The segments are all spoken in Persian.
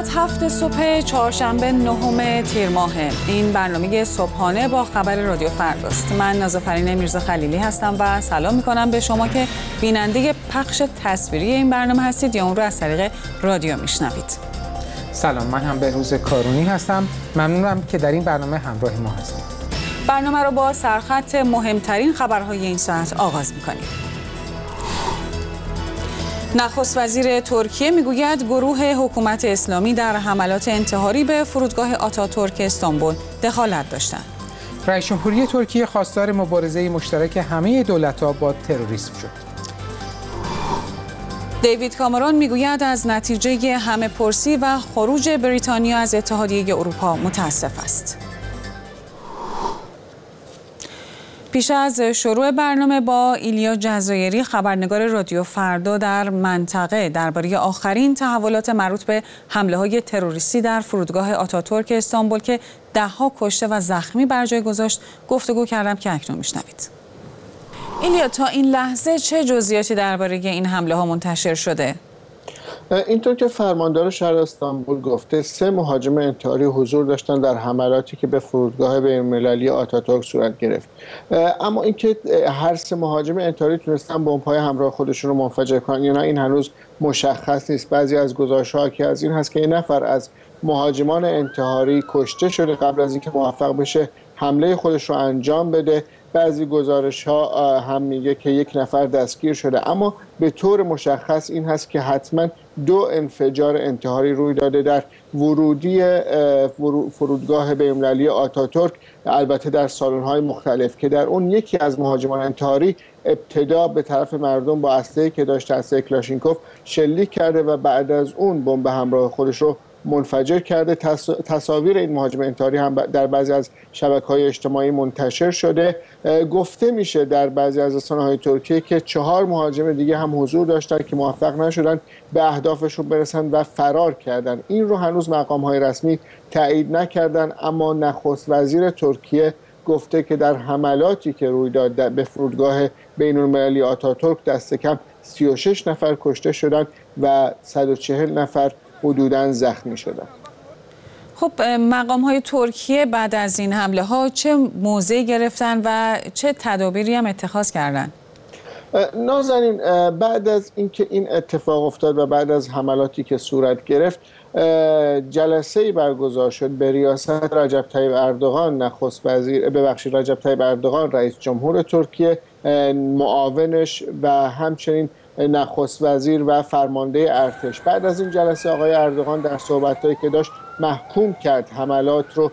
ساعت 7 صبح چهارشنبه 9 تیر ماه. این برنامه صبحانه با خبر رادیو فرداست. من نازافرین میرزا خلیلی هستم و سلام میکنم به شما که بیننده پخش تصویری این برنامه هستید یا اون رو از طریق رادیو میشنوید. سلام، من هم بهروز کارونی هستم. ممنونم که در این برنامه همراه ما هستید. برنامه رو با سرخط مهمترین خبرهای این ساعت آغاز میکنیم. نخست وزیر ترکیه میگوید گروه حکومت اسلامی در حملات انتحاری به فرودگاه آتاتورک استانبول دخالت داشتند. رئیس جمهوری ترکیه خواستار مبارزه مشترک همه دولت‌ها با تروریسم شد. دیوید کامرون میگوید از نتیجه همه‌پرسی و خروج بریتانیا از اتحادیه اروپا متاسف است. پیش از شروع برنامه با ایلیا جزایری خبرنگار رادیو فردا در منطقه درباره آخرین تحولات مربوط به حمله‌های تروریستی در فرودگاه آتاتورک استانبول که ده‌ها کشته و زخمی بر جای گذاشت گفتگو کردم که اکنون میشنوید. ایلیا، تا این لحظه چه جزئیاتی درباره این حمله‌ها منتشر شده؟ اینطور که فرماندار شهر استانبول گفته 3 مهاجم انتحاری حضور داشتن در حملاتی که به فرودگاه بین‌المللی آتاتورک صورت گرفت. اما اینکه هر 3 مهاجم انتحاری تونستن بمب‌های همراه خودشون رو منفجر کنن یا نه این هنوز مشخص نیست. بعضی از گزارش‌ها که از این هست که این نفر از مهاجمان انتحاری کشته شده قبل از اینکه موفق بشه حمله خودش رو انجام بده. بعضی گزارش‌ها هم میگه که 1 نفر دستگیر شده، اما به طور مشخص این هست که حتما 2 انفجار انتحاری روی داده در ورودی فرودگاه بین‌المللی آتاتورک، البته در سالن‌های مختلف که در اون یکی از مهاجمان انتحاری ابتدا به طرف مردم با اسلحه‌ای که داشت، اسلحه کلاشینکوف، شلیک کرده و بعد از اون بمب همراه خودش رو منفجر کرده. تصاویر این مهاجم انتحاری هم در بعضی از شبکه‌های اجتماعی منتشر شده. گفته میشه در بعضی از رسانه‌های ترکیه که 4 مهاجم دیگه هم حضور داشتن که موفق نشدن به اهدافشون برسن و فرار کردن. این رو هنوز مقام‌های رسمی تایید نکردن، اما نخست وزیر ترکیه گفته که در حملاتی که روی داد به فرودگاه بین‌المللی آتاتورک دست کم 36 نفر کشته شدند و 140 نفر حدوداً زخمی شدند. خب مقام‌های ترکیه بعد از این حمله ها چه موضعی گرفتن و چه تدابیری هم اتخاذ کردن؟ نازنین، بعد از اینکه این اتفاق افتاد و بعد از حملاتی که صورت گرفت جلسه‌ای برگزار شد به ریاست رجب طیب اردوغان رجب طیب اردوغان رئیس جمهور ترکیه، معاونش و همچنین نخست وزیر و فرمانده ارتش. بعد از این جلسه آقای اردوغان در صحبتایی که داشت محکوم کرد حملات رو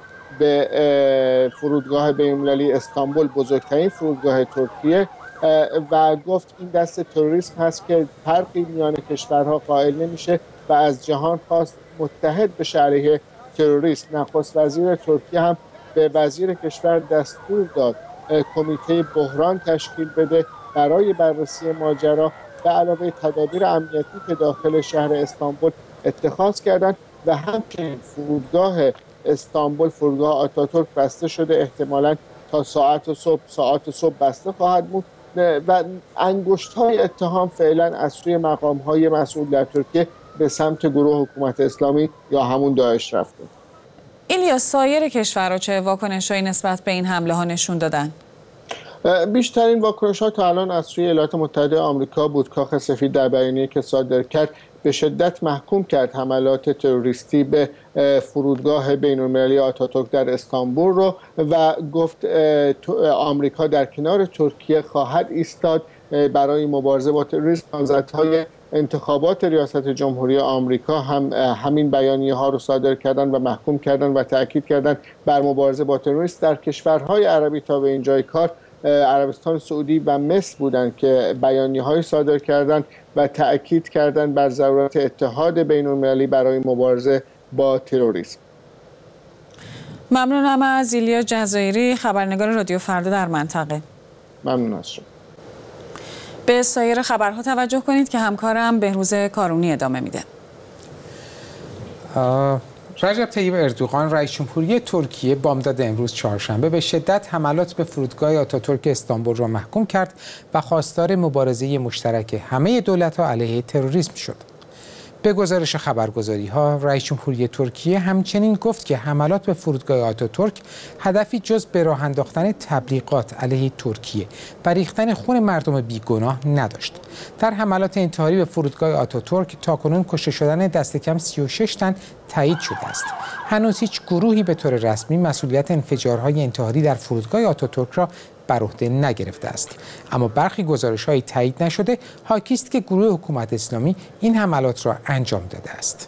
به فرودگاه بین‌المللی استانبول، بزرگترین فرودگاه ترکیه، و گفت این دست تروریسم هست که فرقی میان کشورها قائل نمیشه و از جهان خواست متحد بشه علیه تروریسم. نخست وزیر ترکیه هم به وزیر کشور دستور داد کمیته بحران تشکیل بده برای بررسی ماجرا به علاوه تدابیر امنیتی که داخل شهر استانبول اتخاذ کردند و همچنین فرودگاه استانبول، فرودگاه آتاتورک بسته شده، احتمالاً تا ساعت صبح بسته خواهد بود و انگشت‌های اتهام فعلا از سوی مقام‌های مسئول در ترکیه به سمت گروه حکومت اسلامی یا همون داعش رفته. ایلیا، سایر کشورها چه واکنش‌هایی نسبت به این حمله ها نشون دادن؟ بیشترین واکنش‌ها تا الان از سوی ایالات متحده آمریکا بود. کاخ سفید در بیانیه‌ای که صادر کرد به شدت محکوم کرد حملات تروریستی به فرودگاه بین‌المللی آتاتورک در استانبول رو و گفت آمریکا در کنار ترکیه خواهد ایستاد برای مبارزه با تروریسم. نامزدهای انتخابات ریاست جمهوری آمریکا هم همین بیانیه ها رو صادر کردن و محکوم کردن و تاکید کردن بر مبارزه با تروریسم. در کشورهای عربی تا به اینجای کار عربستان سعودی و مصر بودند که بیانیه‌های صادر کردند و تأکید کردند بر ضرورت اتحاد بین‌المللی برای مبارزه با تروریسم. ممنونم از ایلیا جزایری، خبرنگار رادیو فردا در منطقه. ممنون از شما. به سایر خبرها توجه کنید که همکارم بهروز کارونی ادامه میده. رجب طیب اردوغان رئیس جمهوری ترکیه بامداد امروز چهارشنبه به شدت حملات به فرودگاه آتاتورک استانبول را محکوم کرد و خواستار مبارزه مشترک همه دولت‌ها علیه تروریسم شد. به گزارش خبرگزاری‌ها، رئیس جمهوری ترکیه همچنین گفت که حملات به فرودگاه آتاتورک هدفی جز به راه انداختن تبلیغات علیه ترکیه و ریختن خون مردم بیگناه نداشت. در حملات انتحاری به فرودگاه آتاتورک تاکنون کشته شدن دست کم 36 تن تایید شده است. هنوز هیچ گروهی به طور رسمی مسئولیت انفجارهای انتحاری در فرودگاه آتاتورک را بر عهده نگرفته است، اما برخی گزارش‌های تایید نشده حاکی است که گروه حکومت اسلامی این حملات را انجام داده است.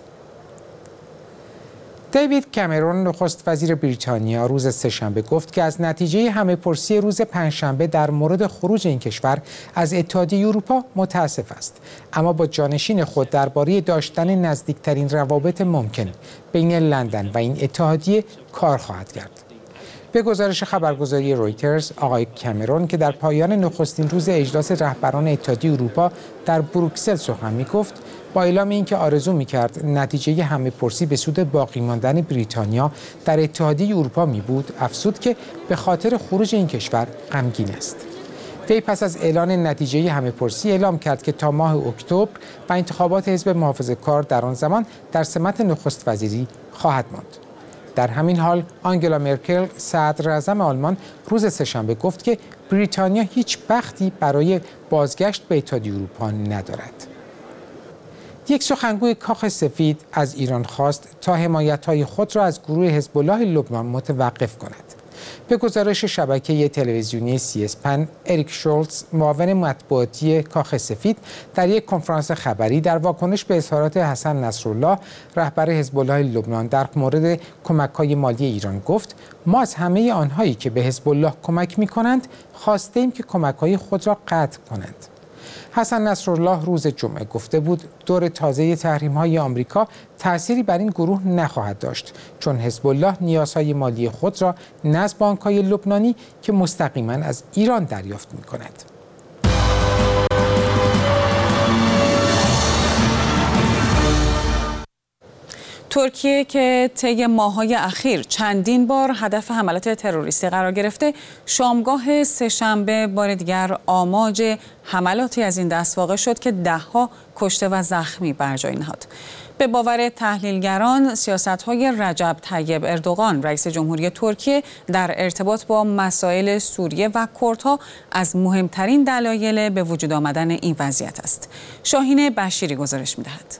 دیوید کامرون نخست وزیر بریتانیا روز سه‌شنبه گفت که از نتیجه همه‌پرسی روز پنجشنبه در مورد خروج این کشور از اتحادیه اروپا متاسف است، اما با جانشین خود درباره داشتن نزدیکترین روابط ممکن بین لندن و این اتحادیه کار خواهد کرد. به گزارش خبرگزاری رویترز، آقای کامرون که در پایان نخستین روز اجلاس رهبران اتحادیه اروپا در بروکسل سخن می‌گفت، با اعلام اینکه آرزو می‌کرد نتیجه همه‌پرسی به سود باقی ماندن بریتانیا در اتحادیه اروپا می‌بود، افزود که به خاطر خروج این کشور غمگین است. وی پس از اعلان نتیجه همه‌پرسی اعلام کرد که تا ماه اکتبر و انتخابات حزب محافظه‌کار در آن زمان در سمت نخست وزیری خواهد ماند. در همین حال آنگلا مرکل صدر اعظم آلمان روز سه‌شنبه گفت که بریتانیا هیچ بختی برای بازگشت به اتحادیه اروپا ندارد. یک سخنگوی کاخ سفید از ایران خواست تا حمایت‌های خود را از گروه حزب الله لبنان متوقف کند. به گزارش شبکه تلویزیونی سی-اسپن، اریک شولتز، معاون مطبوعاتی کاخ سفید، در یک کنفرانس خبری در واکنش به اظهارات حسن نصرالله، رهبر حزب الله لبنان در مورد کمک‌های مالی ایران گفت: ما از همه آنهایی که به حزب الله کمک می‌کنند خواستیم که کمک‌های خود را قطع کنند. حسن نصرالله روز جمعه گفته بود دور تازه تحریم‌های آمریکا تأثیری بر این گروه نخواهد داشت، چون حزب الله نیازهای مالی خود را نه از بانک‌های لبنانی که مستقیما از ایران دریافت می‌کند. ترکیه که طی ماه‌های اخیر چندین بار هدف حملات تروریستی قرار گرفته، شامگاه سه‌شنبه بار دیگر آماج حملاتی از این دست واقع شد که ده‌ها کشته و زخمی بر جای نهاد. به باور تحلیلگران، سیاست‌های رجب طیب اردوغان رئیس جمهوری ترکیه در ارتباط با مسائل سوریه و کردها از مهمترین دلایل به وجود آمدن این وضعیت است. شاهین بشیری گزارش می‌دهد.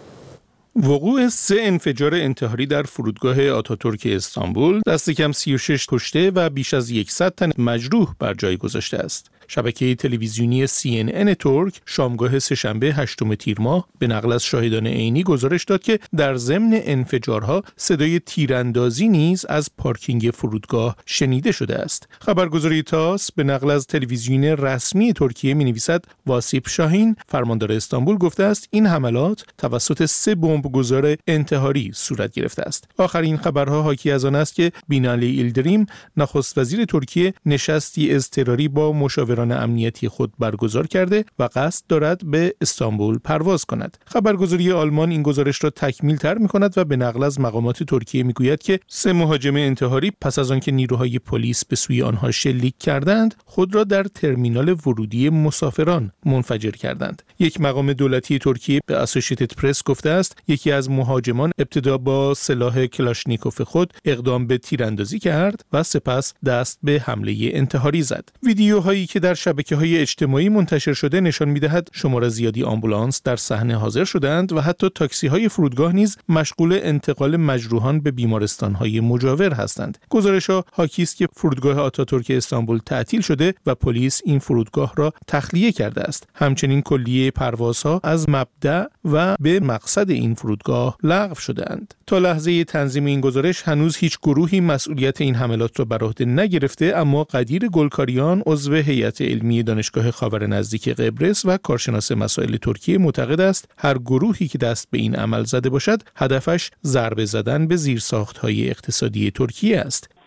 وقوع 3 انفجار انتحاری در فرودگاه آتاتورک استانبول دست کم 36 کشته و بیش از 100 تن مجروح بر جای گذاشته است. شبکه تلویزیونی CNN ترک شامگاه سه‌شنبه 8 تیر ماه به نقل از شاهدان عینی گزارش داد که در ضمن انفجارها صدای تیراندازی نیز از پارکینگ فرودگاه شنیده شده است. خبرگزاری تاس به نقل از تلویزیون رسمی ترکیه می‌نویسد واسیپ شاهین فرماندار استانبول گفته است این حملات توسط 3 بمبگذار انتحاری صورت گرفته است. آخرین خبرها حاکی از آن است که بینالی ایلدریم نخست وزیر ترکیه نشستی اضطراری با مشاوران امنیتی خود برگزار کرده و قصد دارد به استانبول پرواز کند. خبرگزاری آلمان این گزارش را تکمیل تر می‌کند و به نقل از مقامات ترکیه می‌گوید که 3 مهاجم انتحاری پس از آنکه نیروهای پلیس به سوی آنها شلیک کردند، خود را در ترمینال ورودی مسافران منفجر کردند. یک مقام دولتی ترکیه به اسوشییتد پرس گفته است یکی از مهاجمان ابتدا با سلاح کلاشنیکوف خود اقدام به تیراندازی کرد و سپس دست به حمله انتحاری زد. ویدیوهایی که در شبکه‌های اجتماعی منتشر شده نشان می‌دهد شمار زیادی آمبولانس در صحنه حاضر شدند و حتی تاکسی‌های فرودگاه نیز مشغول انتقال مجروحان به بیمارستان‌های مجاور هستند. گزارش‌ها حاکی است که فرودگاه آتاتورک استانبول تعطیل شده و پلیس این فرودگاه را تخلیه کرده است. همچنین کلیه پروازها از مبدأ و به مقصد این فرودگاه لغو شده‌اند. تا لحظه تنظیم این گزارش هنوز هیچ گروهی مسئولیت این حملات را بر عهده نگرفته، اما قدیر گلکاریان عضو هیئت علمی دانشگاه خاور نزدیک قبرس و کارشناس مسائل ترکیه معتقد است هر گروهی که دست به این عمل زده باشد هدفش ضربه زدن به زیرساخت‌های اقتصادی ترکیه است.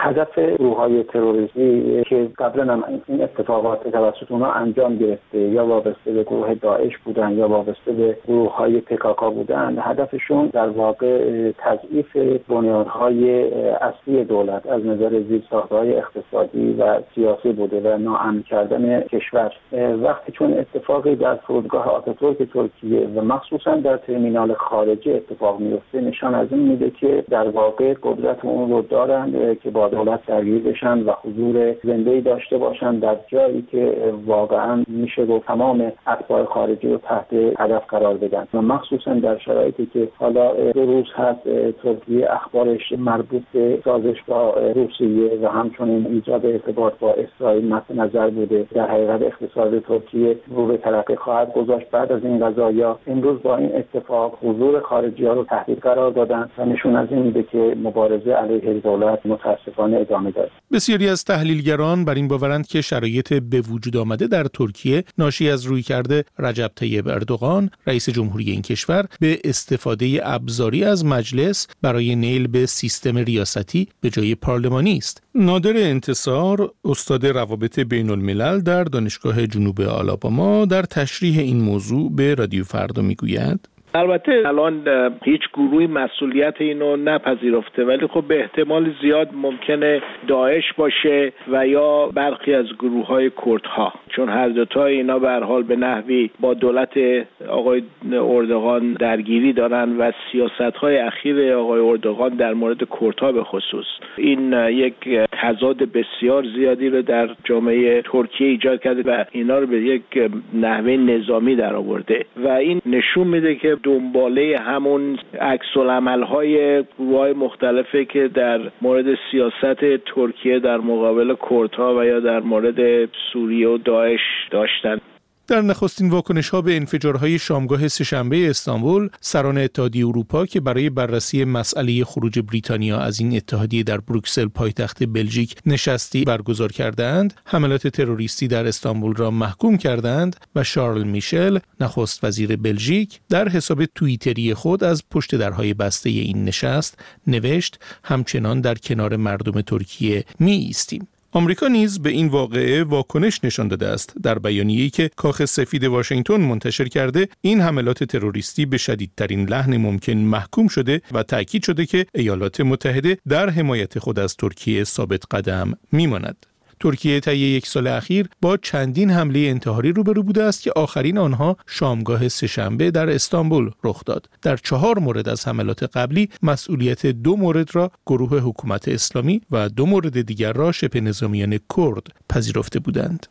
هدف گروه‌های تروریستی که قبلا هم این اتفاقات توسط اونها انجام گرفته یا وابسته به گروه داعش بودن یا وابسته به گروه‌های PKK بودن، هدفشون در واقع تضعیف بنیادهای اصلی دولت از نظر زیرساخت‌های اقتصادی و سیاسی بوده و ناامن کردن کشور. وقتی چون اتفاقی در فرودگاه آتاتورک ترکیه و مخصوصا در ترمینال خارجی اتفاق میفته، نشان از این میده که در واقع قدرت اون رو دارن که با دولت درگیر بشن و حضور زنده‌ای داشته باشن در جایی که واقعا میشه گفت تمام اتباع خارجی رو تحت هدف قرار بدن و مخصوصا در شرایطی که حالا 2 روز هست ترکیه اخبارش مربوط به سازش با روسیه و همچنین ایجاد ارتباط با اسرائیل مد نظر بوده. در حقیقت اقتصاد ترکیه رو به ترقی خواهد گذاشت بعد از این قضایا. امروز با این اتفاق حضور خارجی‌ها رو تهدید قرار دادن و نشون از این میده که مبارزه علیه دولت متاسفانه ادامه داره. بسیاری از تحلیلگران بر این باورند که شرایط به وجود آمده در ترکیه ناشی از رویکرد رجب طیب اردوغان رئیس جمهوری این کشور به استفاده ابزاری از مجلس برای نیل به سیستم ریاستی به جای پارلمانی است. نادر انتصار، استاد روابط بین الملل در دانشگاه جنوب آلاباما، در تشریح این موضوع به رادیو فردا میگوید: البته الان هیچ گروهی مسئولیت اینو نپذیرفته، ولی خب به احتمال زیاد ممکنه داعش باشه و یا برخی از گروه‌های کردها، چون هر دوتا اینا به هر حال به نحوی با دولت آقای اردوغان درگیری دارن و سیاست‌های اخیر آقای اردوغان در مورد کردها به خصوص این یک تضاد بسیار زیادی رو در جامعه ترکیه ایجاد کرده و اینا رو به یک نحوه نظامی درآورده و این نشون میده که دنباله همون عکس‌العمل‌های گروه‌های مختلفی که در مورد سیاست ترکیه در مقابل کردها و یا در مورد سوریه و داعش داشتن. در نخستین واکنش‌ها به انفجارهای شامگاه سه‌شنبه استانبول، سران اتحادیه اروپا که برای بررسی مسئله خروج بریتانیا از این اتحادیه در بروکسل پایتخت بلژیک نشستی برگزار کردند، حملات تروریستی در استانبول را محکوم کردند و شارل میشل، نخست وزیر بلژیک، در حساب توییتری خود از پشت درهای بسته این نشست نوشت: همچنان در کنار مردم ترکیه می ایستیم. آمریکا نیز به این واقعه واکنش نشان داده است. در بیانیه‌ای که کاخ سفید واشنگتن منتشر کرده، این حملات تروریستی به شدیدترین لحن ممکن محکوم شده و تأکید شده که ایالات متحده در حمایت خود از ترکیه ثابت قدم می‌ماند. ترکیه طی 1 سال اخیر با چندین حمله انتحاری روبرو بوده است که آخرین آنها شامگاه سه‌شنبه در استانبول رخ داد. در 4 مورد از حملات قبلی مسئولیت 2 مورد را گروه حکومت اسلامی و 2 مورد دیگر را شبه نظامیان کرد پذیرفته بودند.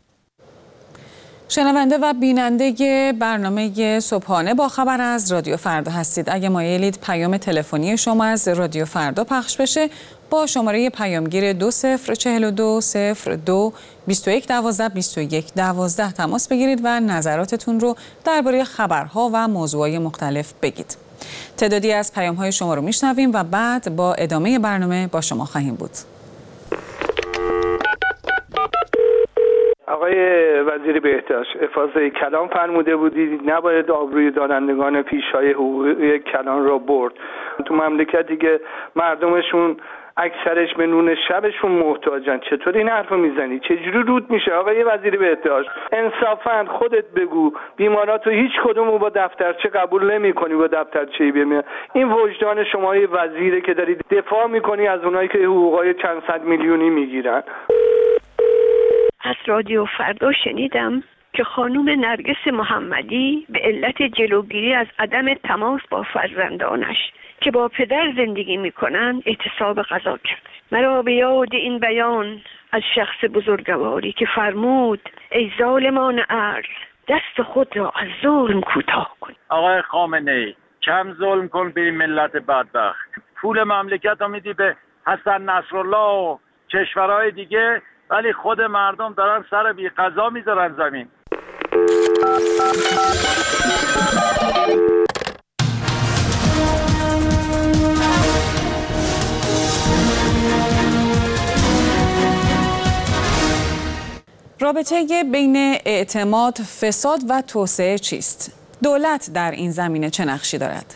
شنونده و بیننده برنامه صبحانه با خبر از رادیو فردا هستید. اگه مایلید پیام تلفنی شما از رادیو فردا پخش بشه، با شماره پیامگیر 204202 2112 2112 تماس بگیرید و نظراتتون رو درباره خبرها و موضوعات مختلف بگید. تعدادی از پیام‌های شما رو میشنویم و بعد با ادامه برنامه با شما خواهیم بود. آقای وزیر بهداشت، افاضه کلام فرموده بودید نباید آبروی دانندگان پیشهای حقوقی کلان را برد. تو مملکتی که مردمشون اکثرش به نون شبشون محتاجن، چطور این حرفو میزنی؟ چجوری رود میشه؟ آقای وزیر بهداشت، انصافاً خودت بگو بیماراتو هیچ کدومو با دفترچه قبول نمی‌کنی، با دفترچه‌ای بمیاد. این وجدان شما وزیره که دارید دفاع می‌کنی از اونایی که حقوقای چند صد میلیونی میگیرن. از رادیو فردا شنیدم که خانم نرگس محمدی به علت جلوگیری از عدم تماس با فرزندانش که با پدر زندگی میکنن اعتصاب غذا کرد. مرا به یاد این بیان از شخص بزرگواری که فرمود ای ظالمان ارض دست خود را از ظلم کوتاه کن. آقای خامنه‌ای کم ظلم کن به این ملت بدبخت. پول مملکت رو میدی به حسن نصرالله و کشورهای دیگه، ولی خود مردم دارن سر بی قضا میذارن زمین. رابطه بین اعتماد، فساد و توسعه چیست؟ دولت در این زمینه چه نقشی دارد؟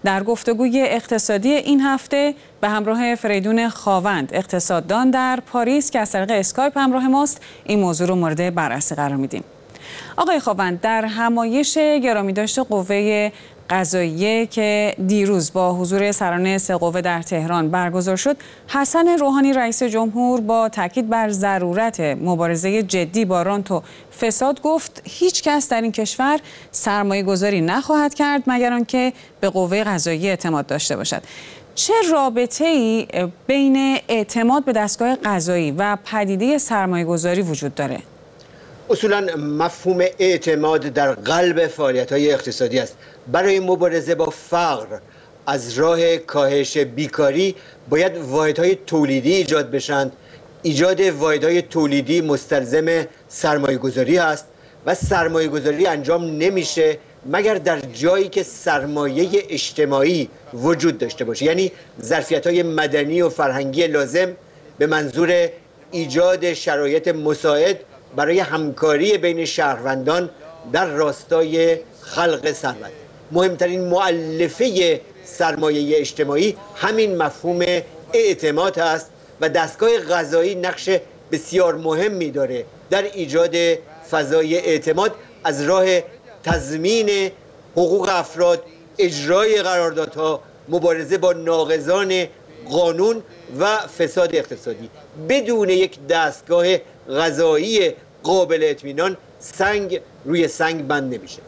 در گفتگوی اقتصادی این هفته به همراه فریدون خاوند، اقتصاددان در پاریس که از طریق اسکایپ همراه ماست، این موضوع رو مورد بررسی قرار میدیم. آقای خاوند، در همایش گرامیداشت قوه قضاییه که دیروز با حضور سران 3 قوه در تهران برگزار شد، حسن روحانی رئیس جمهور با تاکید بر ضرورت مبارزه جدی با رانت و فساد گفت هیچ کس در این کشور سرمایه گذاری نخواهد کرد مگر آنکه به قوه قضاییه اعتماد داشته باشد. چه رابطه‌ای بین اعتماد به دستگاه قضایی و پدیده سرمایه گذاری وجود داره؟ اصولاً مفهوم اعتماد در قلب فعالیت‌های اقتصادی است. برای مبارزه با فقر از راه کاهش بیکاری باید واحدهای تولیدی ایجاد بشن. ایجاد واحدهای تولیدی مستلزم سرمایه‌گذاری است و سرمایه‌گذاری انجام نمیشه مگر در جایی که سرمایه اجتماعی وجود داشته باشه، یعنی ظرفیت‌های مدنی و فرهنگی لازم به منظور ایجاد شرایط مساعد برای همکاری بین شهروندان در راستای خلق ثروت. مهمترین مؤلفه سرمایه اجتماعی همین مفهوم اعتماد است و دستگاه قضایی نقش بسیار مهمی داره در ایجاد فضای اعتماد از راه تضمین حقوق افراد، اجرای قراردادها، مبارزه با ناقضان قانون و فساد اقتصادی. بدون یک دستگاه قضایی قابل اطمینان سنگ روی سنگ بند نمیشه.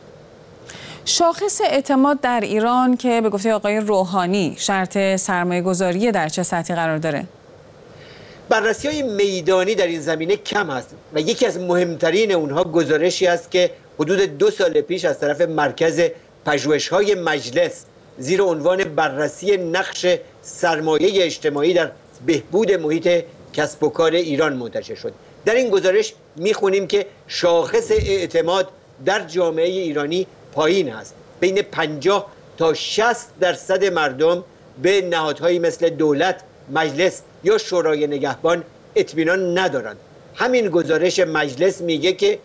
شاخص اعتماد در ایران که به گفته آقای روحانی شرط سرمایه گذاری در چه سطحی قرار داره؟ بررسی‌های میدانی در این زمینه کم است و یکی از مهمترین اونها گزارشی است که حدود 2 سال پیش از طرف مرکز پژوهش‌های مجلس زیر عنوان بررسی نقش سرمایه اجتماعی در بهبود محیط کسب و کار ایران منتشر شد. در این گزارش میخونیم که شاخص اعتماد در جامعه ایرانی پایین است. بین 50 تا 60% مردم به نهادهایی مثل دولت، مجلس یا شورای نگهبان اطمینان ندارند. همین گزارش مجلس میگه که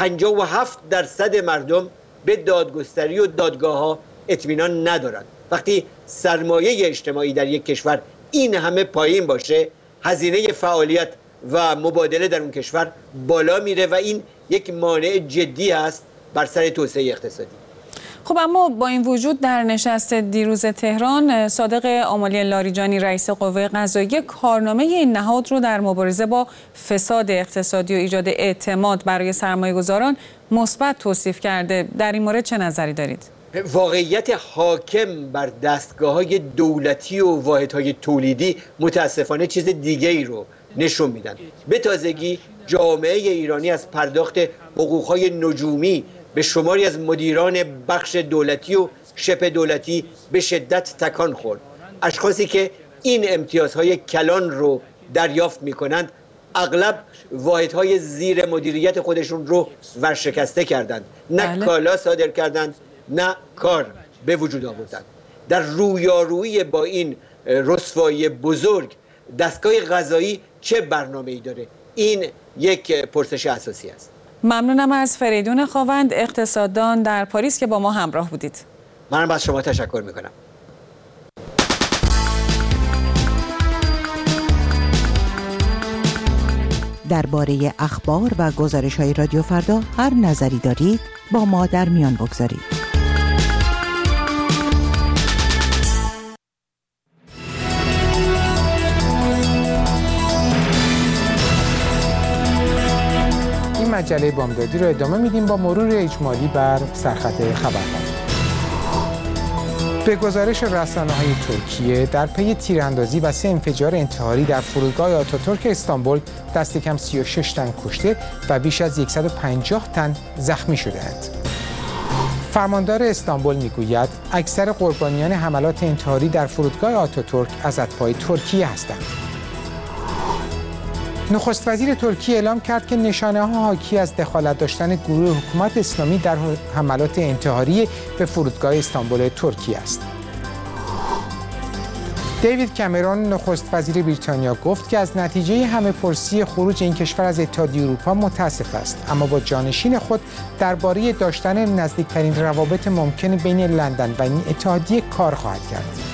57% مردم به دادگستری و دادگاه‌ها اطمینان ندارند. وقتی سرمایه اجتماعی در یک کشور این همه پایین باشه، هزینه فعالیت و مبادله در اون کشور بالا میره و این یک مانع جدی است بر سر توسعه اقتصادی. خب اما با این وجود در نشست دیروز تهران صادق آملی لاریجانی رئیس قوه قضاییه کارنامه این نهاد رو در مبارزه با فساد اقتصادی و ایجاد اعتماد برای سرمایه‌گذاران مثبت توصیف کرده. در این مورد چه نظری دارید؟ واقعیت حاکم بر دستگاه‌های دولتی و واحدهای تولیدی متاسفانه چیز دیگه‌ای رو نشون میدن. به تازگی جامعه ایرانی از پرداخت حقوق‌های نجومی به شماری از مدیران بخش دولتی و شبه دولتی به شدت تکان خورد. اشخاصی که این امتیازهای کلان رو دریافت می‌کنند اغلب واحدهای زیر مدیریت خودشون رو ورشکسته کردند. نه کالا صادر کردند، نه کار به وجود آوردند. در رویارویی با این رسوایی بزرگ دستگاه قضایی چه برنامه‌ای داره؟ این یک پرسش اساسی است. ممنونم از فریدون خاوند، اقتصاددان در پاریس که با ما همراه بودید. منم از شما تشکر میکنم. درباره اخبار و گزارش‌های رادیو فردا هر نظری دارید با ما در میان بگذارید. مجله بامدادی رو ادامه میدیم با مرور اجمالی بر سرخط خبرها. به گزارش رسانه‌های ترکیه در پی تیراندازی و 3 انفجار انتحاری در فرودگاه آتاتورک استانبول دست کم 36 تن کشته و بیش از 150 تن زخمی شده‌اند. فرماندار استانبول میگوید اکثر قربانیان حملات انتحاری در فرودگاه آتاتورک از اتباع ترکیه هستند. نخست وزیر ترکیه اعلام کرد که نشانه‌ها حاکی از دخالت داشتن گروه حکومت اسلامی در حملات انتحاری به فرودگاه استانبول ترکیه است. دیوید کامرون نخست وزیر بریتانیا گفت که از نتیجه همه‌پرسی خروج این کشور از اتحادیه اروپا متاسف است، اما با جانشین خود درباره داشتن نزدیکترین روابط ممکن بین لندن و این اتحادیه کار خواهد کرد.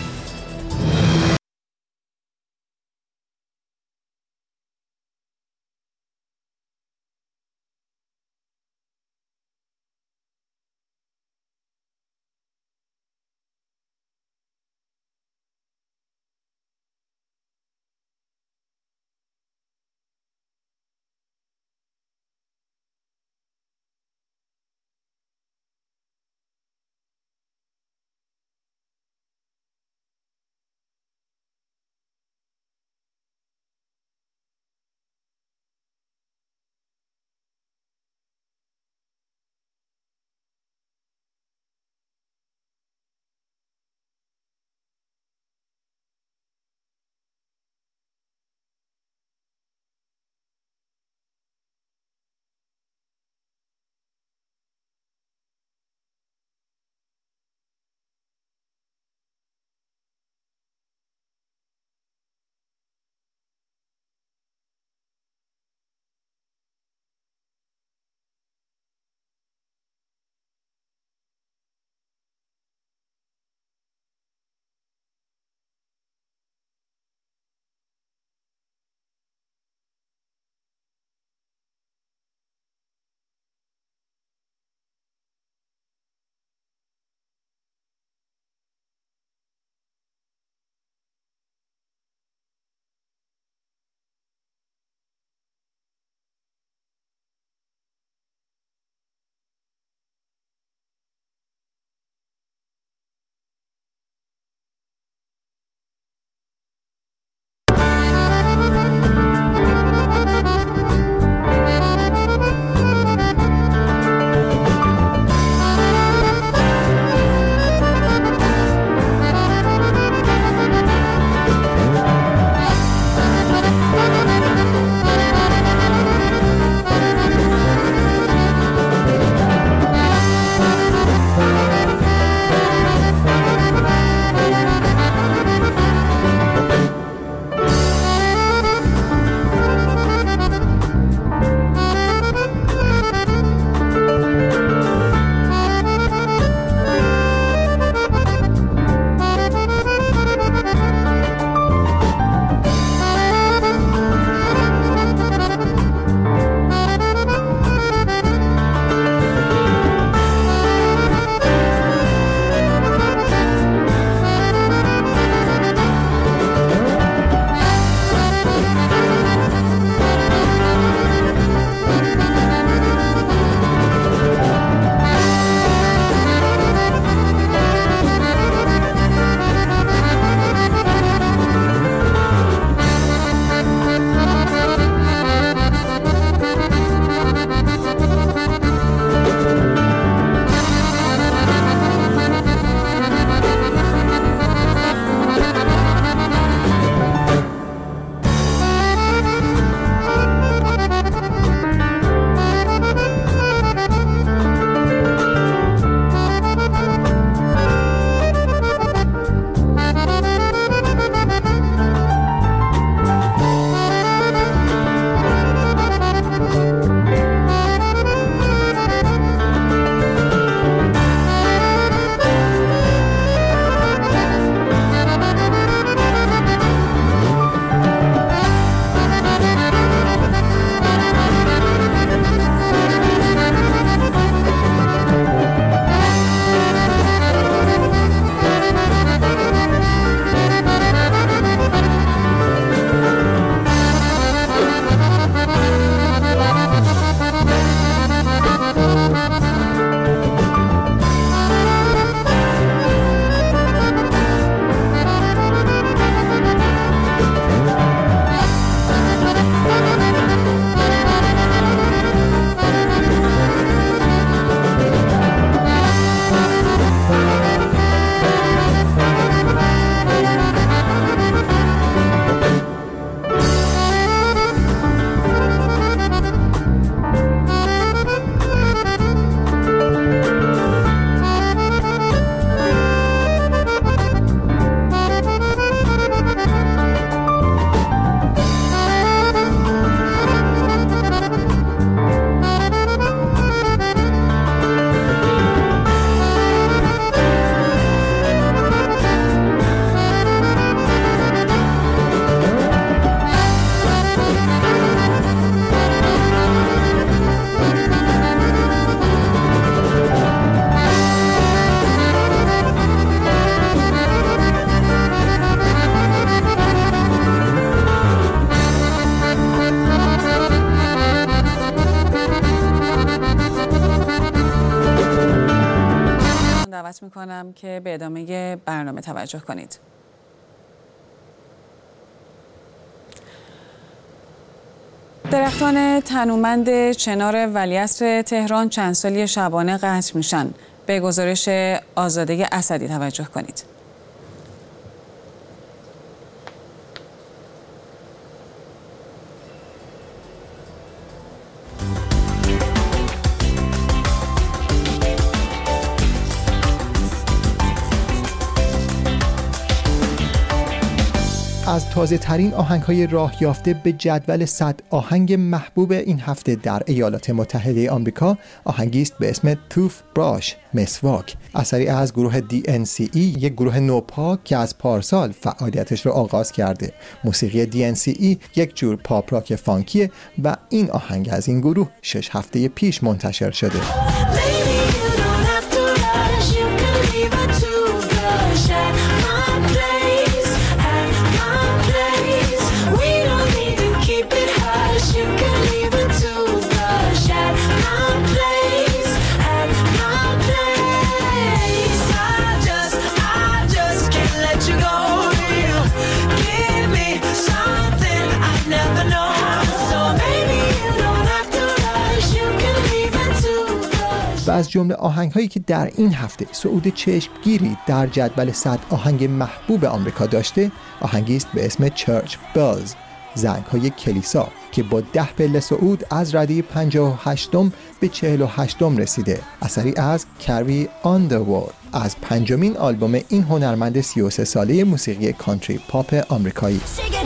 دعوت میکنم که به ادامه برنامه توجه کنید. درختان تنومند چنار ولیعصر تهران چند سالی شبانه قطع میشن. به گزارش آزاده اسدی توجه کنید. از تازه ترین آهنگ های راه یافته به جدول 100 آهنگ محبوب این هفته در ایالات متحده آمریکا آهنگی است به اسم توف براش، مسواک، اثری از گروه DNCE، یک گروه نوپا که از پارسال فعالیتش را آغاز کرده. موسیقی DNCE یک جور پاپ راک فانکیه و این آهنگ از این گروه 6 هفته پیش منتشر شده. و از جمله آهنگ‌هایی که در این هفته صعود چشمگیری در جدول 100 آهنگ محبوب آمریکا داشته، آهنگی است به اسم چرچ بلز، زنگ‌های کلیسا، که با 10 پله صعود از رده 58م به 48م رسیده. اثری از کری آندروورد از 5مین آلبوم این هنرمند 33 ساله موسیقی کانتری پاپ آمریکایی.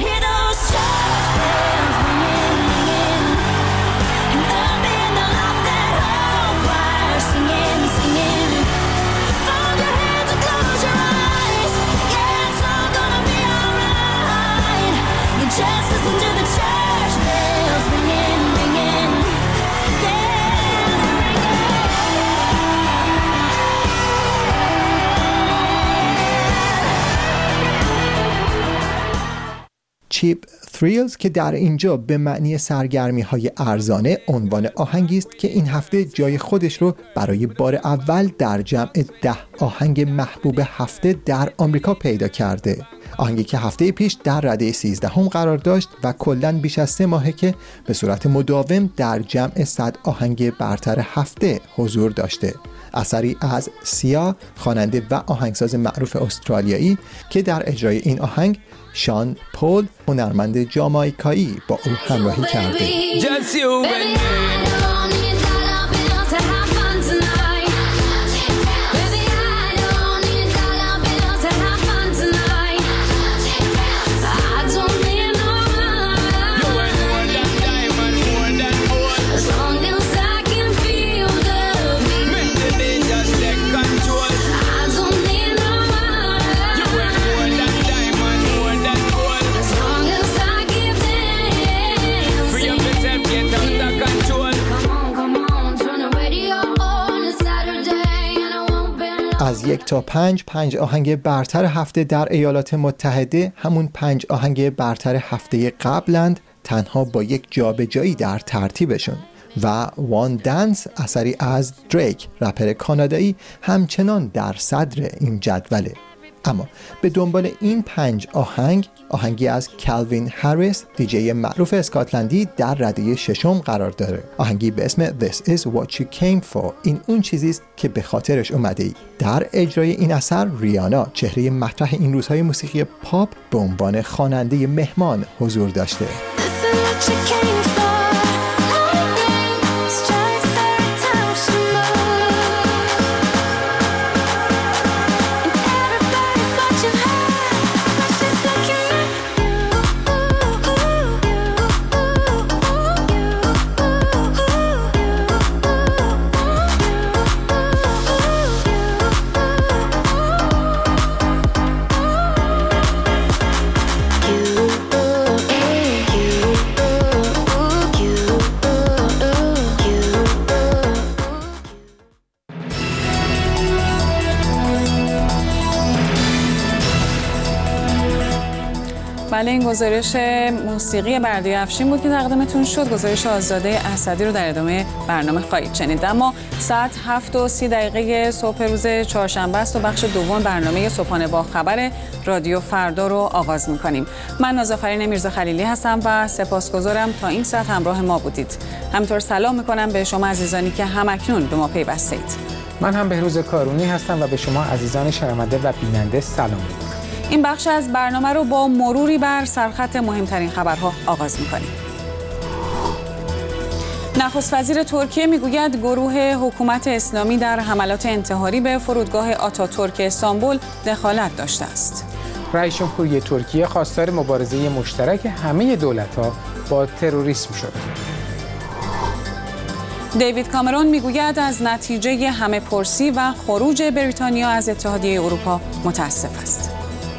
چیپ thrills که در اینجا به معنی سرگرمی‌های ارزانه عنوان آهنگی است که این هفته جای خودش رو برای بار اول در جمع 10 آهنگ محبوب هفته در آمریکا پیدا کرده. آهنگی که هفته پیش در رده 13 قرار داشت و کلاً بیش از 3 ماهه که به صورت مداوم در جمع 100 آهنگ برتر هفته حضور داشته. اثری از سیا، خواننده و آهنگساز معروف استرالیایی که در اجرای این آهنگ شان پول، هنرمند جامائیکایی، با او همراهی کرده. از 1 تا 5 آهنگ برتر هفته در ایالات متحده همون 5 آهنگ برتر هفته قبلند، تنها با یک جابجایی در ترتیبشون. و وان دنس، اثری از دریک، رپر کانادایی، همچنان در صدر این جدوله. اما به دنبال این 5 آهنگی از کلوین هریس، دیجی معروف اسکاتلندی، در رده 6 قرار داره. آهنگی به اسم This is what you came for. این اون چیزیست که به خاطرش اومده ای. در اجرای این اثر ریانا، چهره مطرح این روزهای موسیقی پاپ، به عنوان خواننده مهمان حضور داشته. بله، این گزارش موسیقی بردی افشین بود که تقدیمتون شد. گزارش آزاده اسدی رو در ادامه برنامه خواهید شنید. اما ساعت 7:30 صبح روز چهارشنبه است و بخش دوم برنامه صبحانه با خبر رادیو فردا رو آغاز می‌کنیم. من نازافرین میرزا خلیلی هستم و سپاسگزارم تا این ساعت همراه ما بودید. همینطور سلام می‌کنم به شما عزیزانی که همکنون به ما پیوستید. من هم بهروز کارونی هستم و به شما عزیزان شنونده و بیننده سلام می‌کنم. این بخش از برنامه رو با مروری بر سرخط مهمترین خبرها آغاز می‌کنیم. نخست وزیر ترکیه میگوید گروه حکومت اسلامی در حملات انتحاری به فرودگاه آتاتورک استانبول دخالت داشته است. رئیس جمهوری ترکیه خواستار مبارزه مشترک همه دولت‌ها با تروریسم شد. دیوید کامرون میگوید از نتیجه همه‌پرسی و خروج بریتانیا از اتحادیه اروپا متاسف است.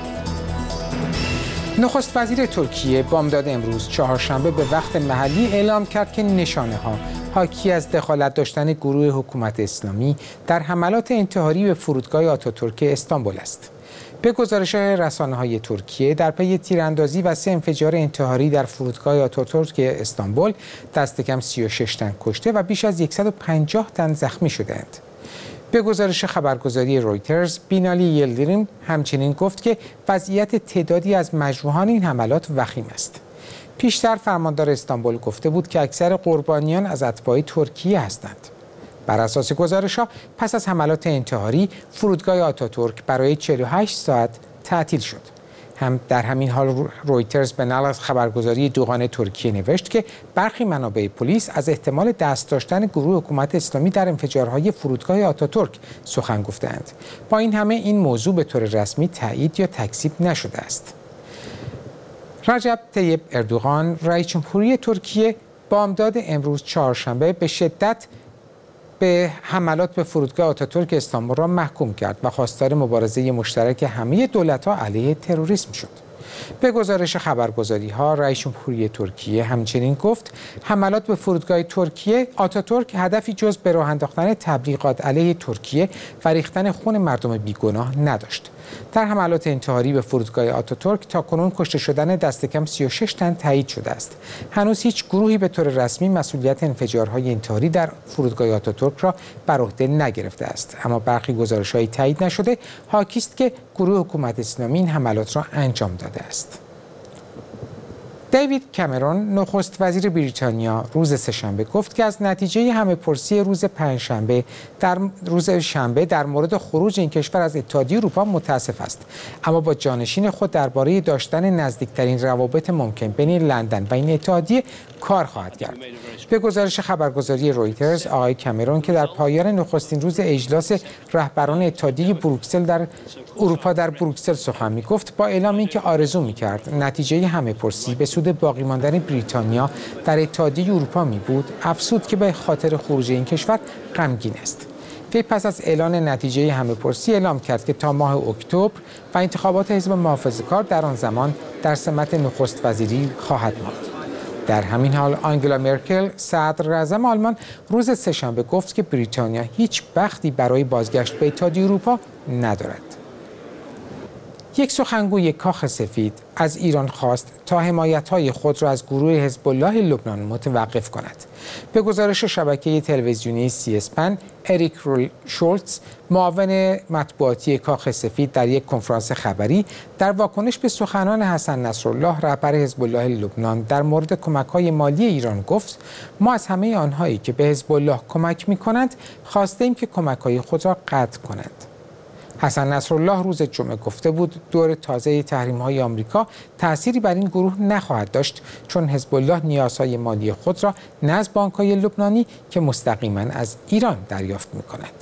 نخست وزیر ترکیه بامداد امروز چهارشنبه به وقت محلی اعلام کرد که نشانه‌ها حاکی از دخالت داشتن گروه حکومت اسلامی در حملات انتحاری به فرودگاه آتاتورک استانبول است. به گزارش رسانه‌های ترکیه در پی تیراندازی و 3 انفجار انتحاری در فرودگاه آتاتورک استانبول دست کم 36 تن کشته و بیش از 150 تن زخمی شدند. به گزارش خبرگزاری رویترز، بینالی یلدریم همچنین گفت که وضعیت تعدادی از مجروحان این حملات وخیم است. پیشتر فرماندار استانبول گفته بود که اکثر قربانیان از اتباع ترکیه هستند. بر اساس گزارش‌ها پس از حملات انتحاری فرودگاه آتاتورک برای 48 ساعت تعطیل شد. در همین حال رویترز به نقل از خبرگزاری دوغان ترکیه نوشت که برخی منابع پلیس از احتمال دست داشتن گروه حکومت اسلامی در انفجارهای فرودگاه آتاتورک سخن گفتند. با این همه این موضوع به طور رسمی تایید یا تکذیب نشده است. رجب طیب اردوغان رئیس جمهوری ترکیه بامداد امروز چهارشنبه به شدت به حملات به فرودگاه آتاتورک استانبول را محکوم کرد و خواستار مبارزه مشترک همه دولت‌ها علیه تروریسم شد. به گزارش خبرگزاری‌ها رئیس جمهوری ترکیه همچنین گفت حملات به فرودگاه ترکیه آتاتورک هدفی جز به راه انداختن تبلیغات علیه ترکیه و ریختن خون مردم بیگناه نداشت. در حملات انتحاری به فرودگاه آتاتورک تاکنون کشته شدن دست کم 36 تن تایید شده است. هنوز هیچ گروهی به طور رسمی مسئولیت انفجارهای انتحاری در فرودگاه آتاتورک را بر عهده نگرفته است، اما برخی گزارش‌های تایید نشده حاکی است که گروه حکومت اسلامی این حملات را انجام داده است. دیوید کامرون نخست وزیر بریتانیا روز سه‌شنبه گفت که از نتیجه همه‌پرسی روز شنبه در مورد خروج این کشور از اتحادیه اروپا متاسف است، اما با جانشین خود درباره داشتن نزدیکترین روابط ممکن بین لندن و این اتحادیه کار خواهد کرد. به گزارش خبرگزاری رویترز، آقای کامرون که در پایان نخستین روز اجلاس رهبران اتحادیه اروپا در بروکسل سخن می‌گفت، با اعلام اینکه آرزو می‌کرد نتیجه همه‌پرسی به سود باقی ماندن بریتانیا در اتحادیه اروپا می‌بود، افزود که به خاطر خروج این کشور غمگین است. وی پس از اعلان نتیجه همه‌پرسی اعلام کرد که تا ماه اکتبر و انتخابات حزب محافظه‌کار در آن زمان در سمت نخست وزیری خواهد ماند. در همین حال آنگلا مرکل صدر اعظم آلمان روز سه‌شنبه گفت که بریتانیا هیچ بختی برای بازگشت به اتحادیه اروپا ندارد. یک سخنگوی کاخ سفید از ایران خواست تا حمایت‌های خود را از گروه حزب الله لبنان متوقف کند. به گزارش شبکه تلویزیونی سی اسپن، اریک شولتز، معاون مطبوعاتی کاخ سفید در یک کنفرانس خبری در واکنش به سخنان حسن نصرالله رهبر حزب الله لبنان در مورد کمک‌های مالی ایران گفت: ما از همه آنهایی که به حزب الله کمک می‌کنند خواستیم که کمک‌های خود را قطع کنند. حسن نصرالله روز جمعه گفته بود دور تازه تحریم‌های آمریکا تأثیری بر این گروه نخواهد داشت، چون حزب الله نیازهای مالی خود را نه از بانک‌های لبنانی که مستقیما از ایران دریافت می‌کند.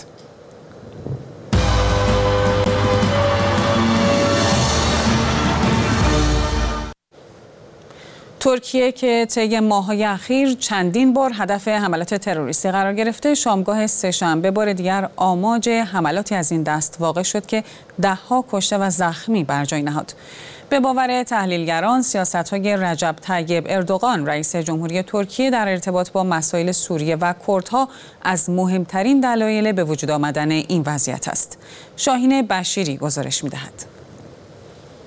ترکیه که طی ماه‌های اخیر چندین بار هدف حملات تروریستی قرار گرفته، شامگاه سه‌شنبه بار دیگر آماج حملاتی از این دست واقع شد که ده‌ها کشته و زخمی بر جای نهاد. به باور تحلیلگران، سیاست‌های رجب طیب اردوغان رئیس جمهوری ترکیه در ارتباط با مسائل سوریه و کردها از مهمترین دلایل به وجود آمدن این وضعیت است. شاهین بشیری گزارش می‌دهد.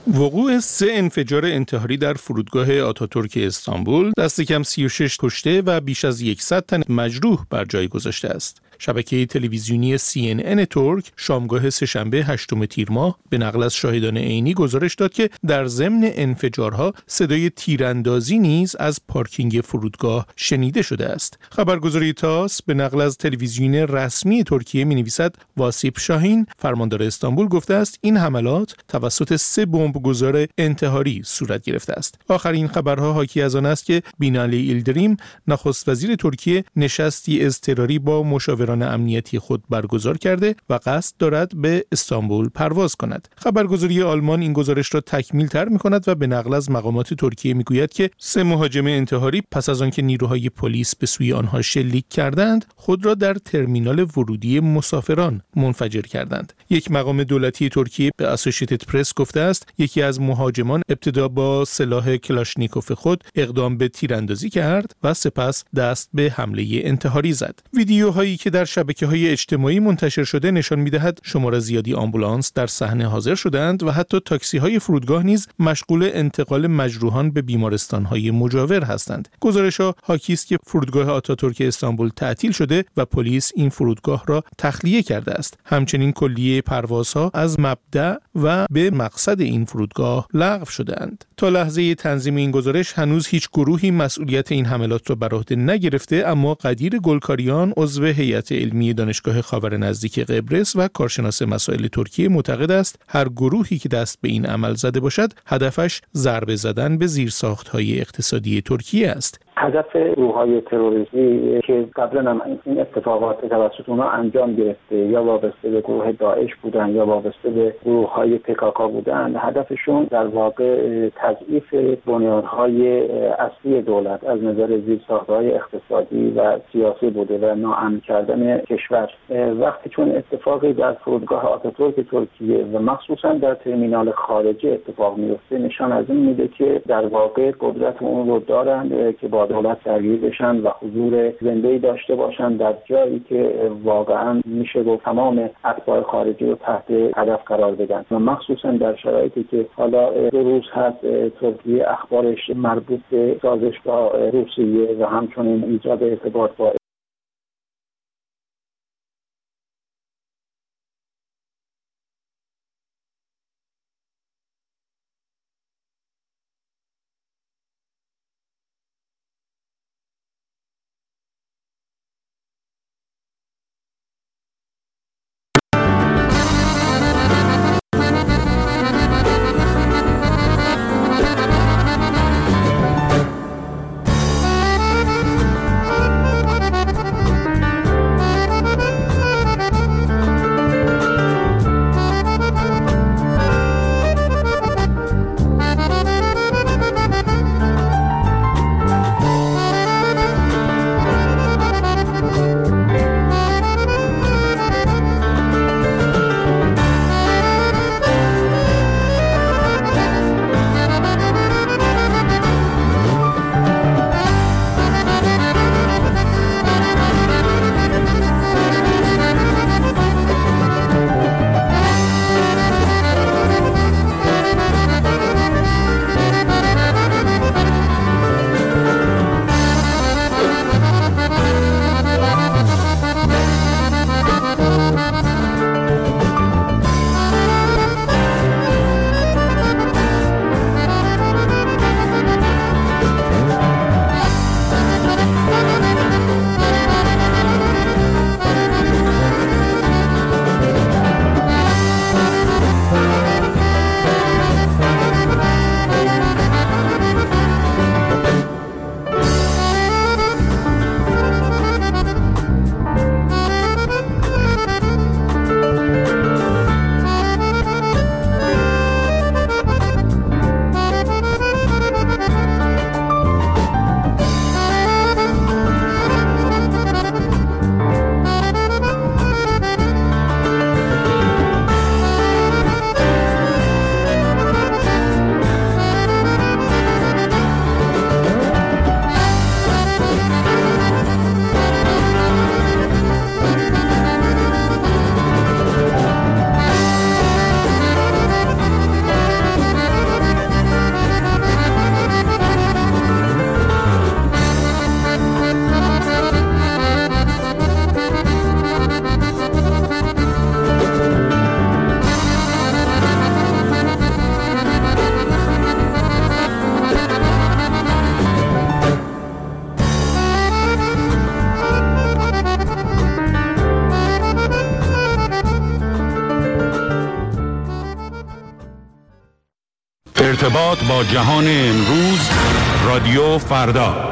وقوع 3 انفجار انتحاری در فرودگاه آتاتورک استانبول دست کم 36 کشته و بیش از 100 تن مجروح بر جای گذاشته است. شبکه تلویزیونی CNN ترک شامگاه سه‌شنبه 8 تیر ماه به نقل از شاهدان عینی گزارش داد که در ضمن انفجارها صدای تیراندازی نیز از پارکینگ فرودگاه شنیده شده است. خبرگزاری تاس به نقل از تلویزیون رسمی ترکیه می‌نویسد واسیپ شاهین فرماندار استانبول گفته است این حملات توسط 3 بمبگذار انتحاری صورت گرفته است. آخرین خبرها حاکی از آن است که بینالی ایلدریم نخست وزیر ترکیه نشستی اضطراری با مشاوران امنیتی خود برگزار کرده و قصد دارد به استانبول پرواز کند. خبرگزاری آلمان این گزارش را تکمیل تر می‌کند و به نقل از مقامات ترکیه میگوید که 3 مهاجم انتحاری پس از آنکه نیروهای پلیس به سوی آنها شلیک کردند خود را در ترمینال ورودی مسافران منفجر کردند. یک مقام دولتی ترکیه به اسوسییتد پرس گفته است یکی از مهاجمان ابتدا با سلاح کلاشنیکوف خود اقدام به تیراندازی کرد و سپس دست به حمله انتحاری زد. ویدیوهایی که در شبکه‌های اجتماعی منتشر شده نشان می‌دهد شمار زیادی آمبولانس در صحنه حاضر شدند و حتی تاکسی‌های فرودگاه نیز مشغول انتقال مجروحان به بیمارستان‌های مجاور هستند. گزارش‌ها حاکی است که فرودگاه آتاتورک استانبول تعطیل شده و پلیس این فرودگاه را تخلیه کرده است. همچنین کلیه پروازها از مبدأ و به مقصد این فرودگاه لغو شده‌اند. تا لحظه تنظیم این گزارش هنوز هیچ گروهی مسئولیت این حملات را بر عهده نگرفته، اما قدیر گلکاریان عضو هیئت علمی دانشگاه خاور نزدیک قبرس و کارشناس مسائل ترکیه معتقد است هر گروهی که دست به این عمل زده باشد هدفش ضربه زدن به زیرساخت‌های اقتصادی ترکیه است. هدف گروه‌های تروریستی که قبلا هم این اتفاقات توسط اونها انجام گرفته یا وابسته به گروه داعش بودن یا وابسته به گروه‌های پکاکا بودن، هدفشون در واقع تضعیف بنیادهای اصلی دولت از نظر زیرساخت‌های اقتصادی و سیاسی بوده و ناامن کردن کشور. وقتی چون اتفاقی در فرودگاه آتاتورک ترکیه و مخصوصا در ترمینال خارجی اتفاق میفته نشان از این میده که در واقع قدرت اون رو دارند که با دولت درگیر بشن و حضور زنده‌ای داشته باشن در جایی که واقعا میشه گفت تمام اتباع خارجی رو تحت هدف قرار بدن و مخصوصا در شرایطی که حالا 2 روز هست ترکیه اخبارش مربوط به سازش با روسیه و همچنین ایجاد ارتباط با ارتباط با جهان امروز، رادیو فردا.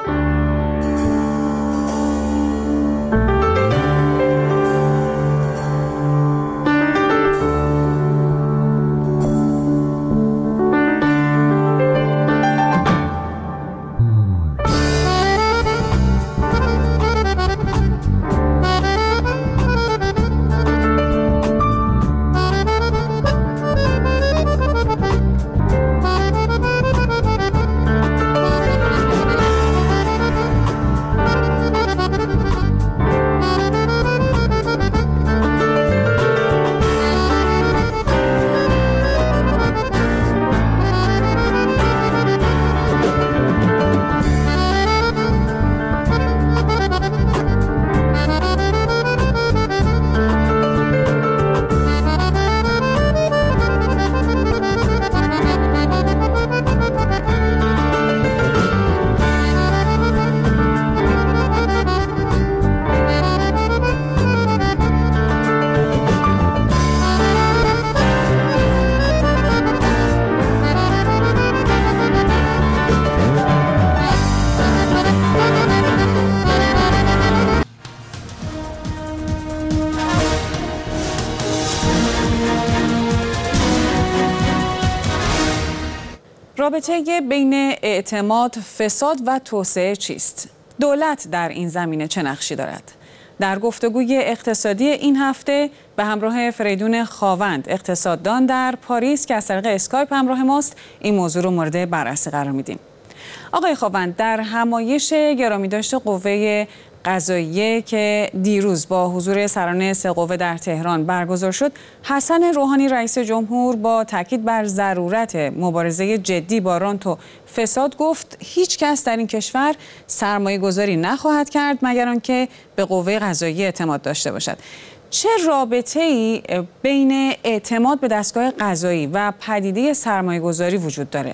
رابطه بین اعتماد، فساد و توسعه چیست؟ دولت در این زمینه چه نقشی دارد؟ در گفتگوی اقتصادی این هفته به همراه فریدون خاوند، اقتصاددان در پاریس که از طریق اسکایپ همراه ماست، این موضوع رو مورد بررسی قرار میدیم. آقای خاوند، در همایش گرامیداشت قوه قضاییه که دیروز با حضور سران سه قوه در تهران برگزار شد، حسن روحانی رئیس جمهور با تاکید بر ضرورت مبارزه جدی با رانت و فساد گفت هیچ کس در این کشور سرمایه گذاری نخواهد کرد مگر آنکه به قوه قضاییه اعتماد داشته باشد. چه رابطه‌ای بین اعتماد به دستگاه قضایی و پدیده سرمایه گذاری وجود داره؟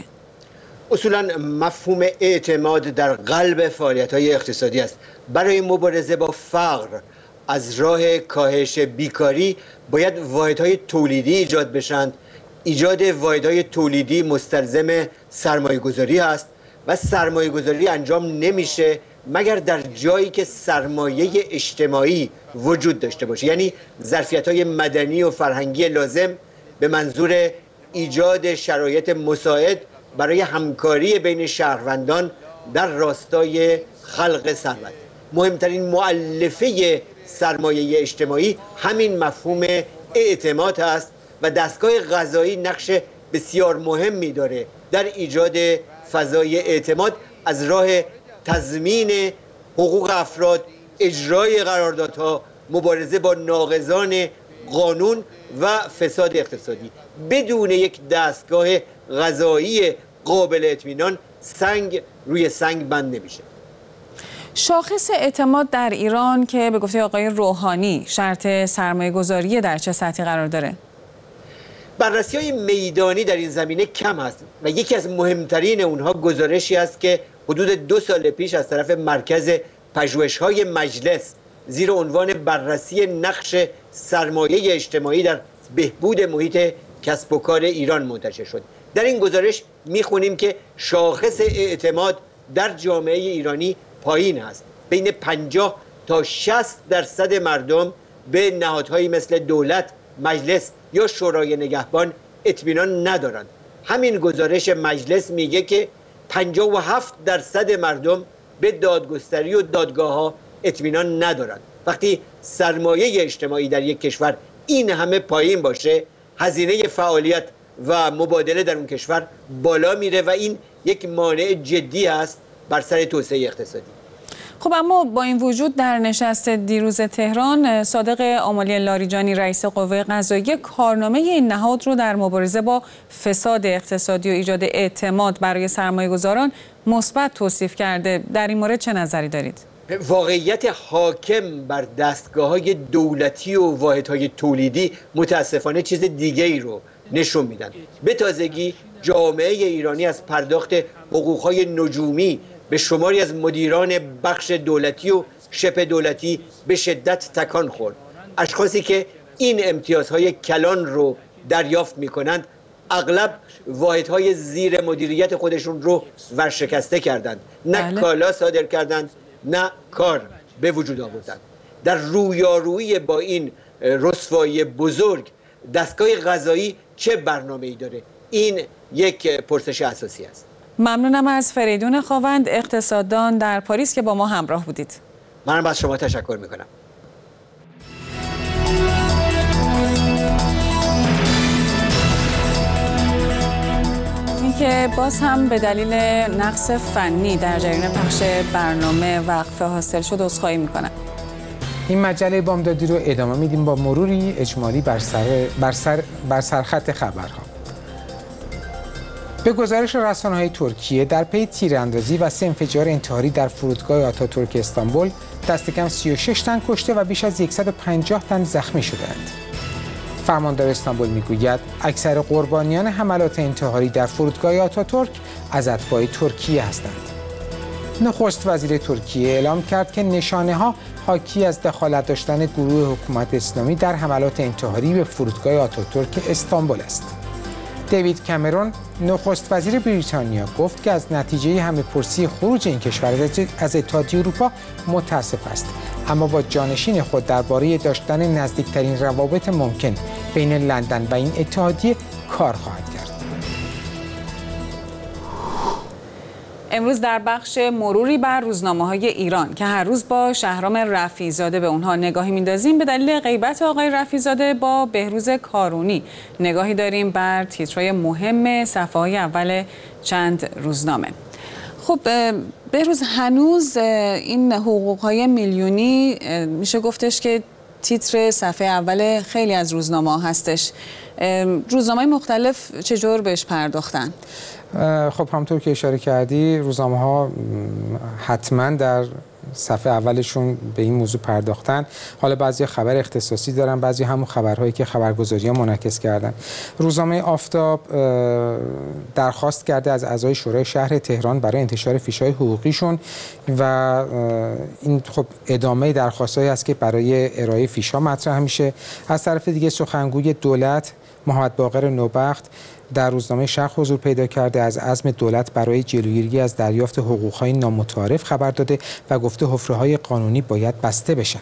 اصولاً مفهوم اعتماد در قلب فعالیت‌های اقتصادی است. برای مبارزه با فقر از راه کاهش بیکاری باید واحدهای تولیدی ایجاد بشند. ایجاد واحدهای تولیدی مستلزم سرمایه‌گذاری است و سرمایه‌گذاری انجام نمیشه مگر در جایی که سرمایه اجتماعی وجود داشته باشه، یعنی ظرفیت‌های مدنی و فرهنگی لازم به منظور ایجاد شرایط مساعد برای همکاری بین شهروندان در راستای خلق ثروت. مهمترین مؤلفه سرمایه اجتماعی همین مفهوم اعتماد است و دستگاه قضایی نقش بسیار مهمی داره در ایجاد فضای اعتماد از راه تضمین حقوق افراد، اجرای قراردادها، مبارزه با ناقضان قانون و فساد اقتصادی. بدون یک دستگاه قضایی قابل اطمینان سنگ روی سنگ بند نمیشه. شاخص اعتماد در ایران که به گفته آقای روحانی شرط سرمایه گذاری در چه سطحی قرار داره؟ بررسی‌های میدانی در این زمینه کم است و یکی از مهمترین اونها گزارشی است که حدود 2 سال پیش از طرف مرکز پژوهش‌های مجلس زیر عنوان بررسی نقش سرمایه اجتماعی در بهبود محیط کسب و کار ایران منتشر شد. در این گزارش میخونیم که شاخص اعتماد در جامعه ایرانی پایین است. بین 50 تا 60% مردم به نهادهایی مثل دولت، مجلس یا شورای نگهبان اطمینان ندارند. همین گزارش مجلس میگه که 57% مردم به دادگستری و دادگاه‌ها اطمینان ندارند. وقتی سرمایه اجتماعی در یک کشور این همه پایین باشه، هزینه فعالیت و مبادله در اون کشور بالا میره و این یک مانع جدی است بر سر توسعه اقتصادی. خب اما با این وجود در نشست دیروز تهران صادق آملی لاریجانی رئیس قوه قضاییه کارنامه این نهاد رو در مبارزه با فساد اقتصادی و ایجاد اعتماد برای سرمایه‌گذاران مثبت توصیف کرده. در این مورد چه نظری دارید؟ واقعیت حاکم بر دستگاه‌های دولتی و واحدهای تولیدی متاسفانه چیز دیگه‌ای رو نشون میدن. به تازگی جامعه ایرانی از پرداخت حقوق‌های نجومی به شماری از مدیران بخش دولتی و شبه دولتی به شدت تکان خورد. اشخاصی که این امتیازهای کلان رو دریافت می‌کنند اغلب واحدهای زیر مدیریت خودشون رو ورشکسته کردند، نه کالا صادر کردند نه کار به وجود آوردند. در رویارویی با این رسوایی بزرگ دستگاه قضایی چه برنامه‌ای داره؟ این یک پرسش اساسی است. ممنونم از فریدون خاوند، اقتصاددان در پاریس که با ما همراه بودید. منم از شما تشکر میکنم. که باز هم به دلیل نقص فنی در جریان پخش برنامه وقفه حاصل شد عذرخواهی میکنم. این مجله بامدادی رو ادامه میدیم با مروری اجمالی بر سرخط خبرها. به گزارش رسانه‌های ترکیه در پی تیراندازی و 3 انفجار انتحاری در فرودگاه آتاتورک استانبول دست کم 36 تن کشته و بیش از 150 تن زخمی شدند. فرماندار استانبول میگوید اکثر قربانیان حملات انتحاری در فرودگاه آتاتورک از اتباع ترکیه هستند. نخست وزیر ترکیه اعلام کرد که نشانه‌ها حاکی از دخالت داشتن گروه حکومت اسلامی در حملات انتحاری به فرودگاه آتاتورک استانبول است. دیوید کامرون نخست وزیر بریتانیا گفت که از نتیجه همه‌پرسی خروج این کشور از اتحادیه اروپا متاسف است، اما با جانشین خود درباره داشتن نزدیکترین روابط ممکن بین لندن و این اتحادیه کار خواهد کرد. امروز در بخش مروری بر روزنامه‌های ایران که هر روز با شهرام رفیع‌زاده به اونها نگاهی می‌اندازیم، به دلیل غیبت آقای رفیع‌زاده با بهروز کارونی نگاهی داریم بر تیترهای مهم صفحه‌های اول چند روزنامه. خب بهروز، هنوز این حقوق‌های میلیونی میشه گفتش که تیتر صفحه اول خیلی از روزنامه‌ها هستش. روزنامه‌های مختلف چجور بهش پرداختن؟ خب همونطور که اشاره کردی روزنامه‌ها حتما در صفحه اولشون به این موضوع پرداختن. حالا بعضی خبر اختصاصی دارن، بعضی همون خبرهایی که خبرگزاری‌ها منعکس کردن. روزنامه آفتاب درخواست کرده از اعضای شورای شهر تهران برای انتشار فیش‌های حقوقیشون و این خب ادامه درخواستایی است که برای ارائه فیش‌ها مطرح میشه. از طرف دیگه سخنگوی دولت محمد باقر نوبخت در روزنامه شرق حضور پیدا کرده از عزم دولت برای جلوگیری از دریافت حقوق‌های نامتعارف خبر داده و گفته حفره‌های قانونی باید بسته بشن.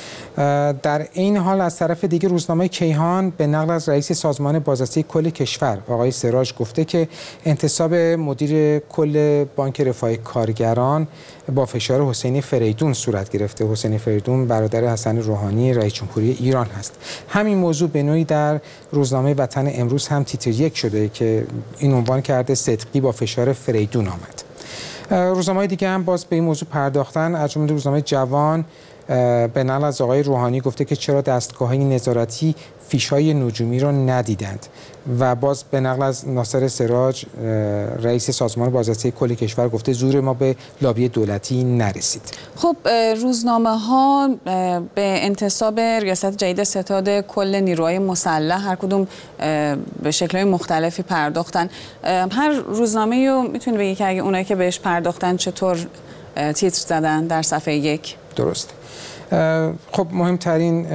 در این حال از طرف دیگه روزنامه کیهان به نقل از رئیس سازمان بازرسی کل کشور آقای سراج گفته که انتصاب مدیر کل بانک رفاه کارگران با فشار حسین فریدون صورت گرفته. حسین فریدون برادر حسن روحانی رئیس جمهوری ایران هست. همین موضوع به نوعی در روزنامه وطن امروز هم تیتر 1 شده که این عنوان کرده صدقی با فشار فریدون آمد. روزنامه‌های دیگه هم باز به این موضوع پرداختن. از جمله روزنامه جوان به نقل از آقای روحانی گفته که چرا دستگاه‌های نظارتی فیش‌های نجومی را ندیدند و باز به نقل از ناصر سراج رئیس سازمان بازرسی کل کشور گفته زور ما به لابی دولتی نرسید. خب روزنامه‌ها به انتصاب ریاست جدید ستاد کل نیروهای مسلح هر کدوم به شکل‌های مختلفی پرداختن. هر روزنامه‌ای رو میتونی بگی که اگه اونایی که بهش پرداختن چطور تیتر زدن در صفحه 1؟ درست. خب مهمترین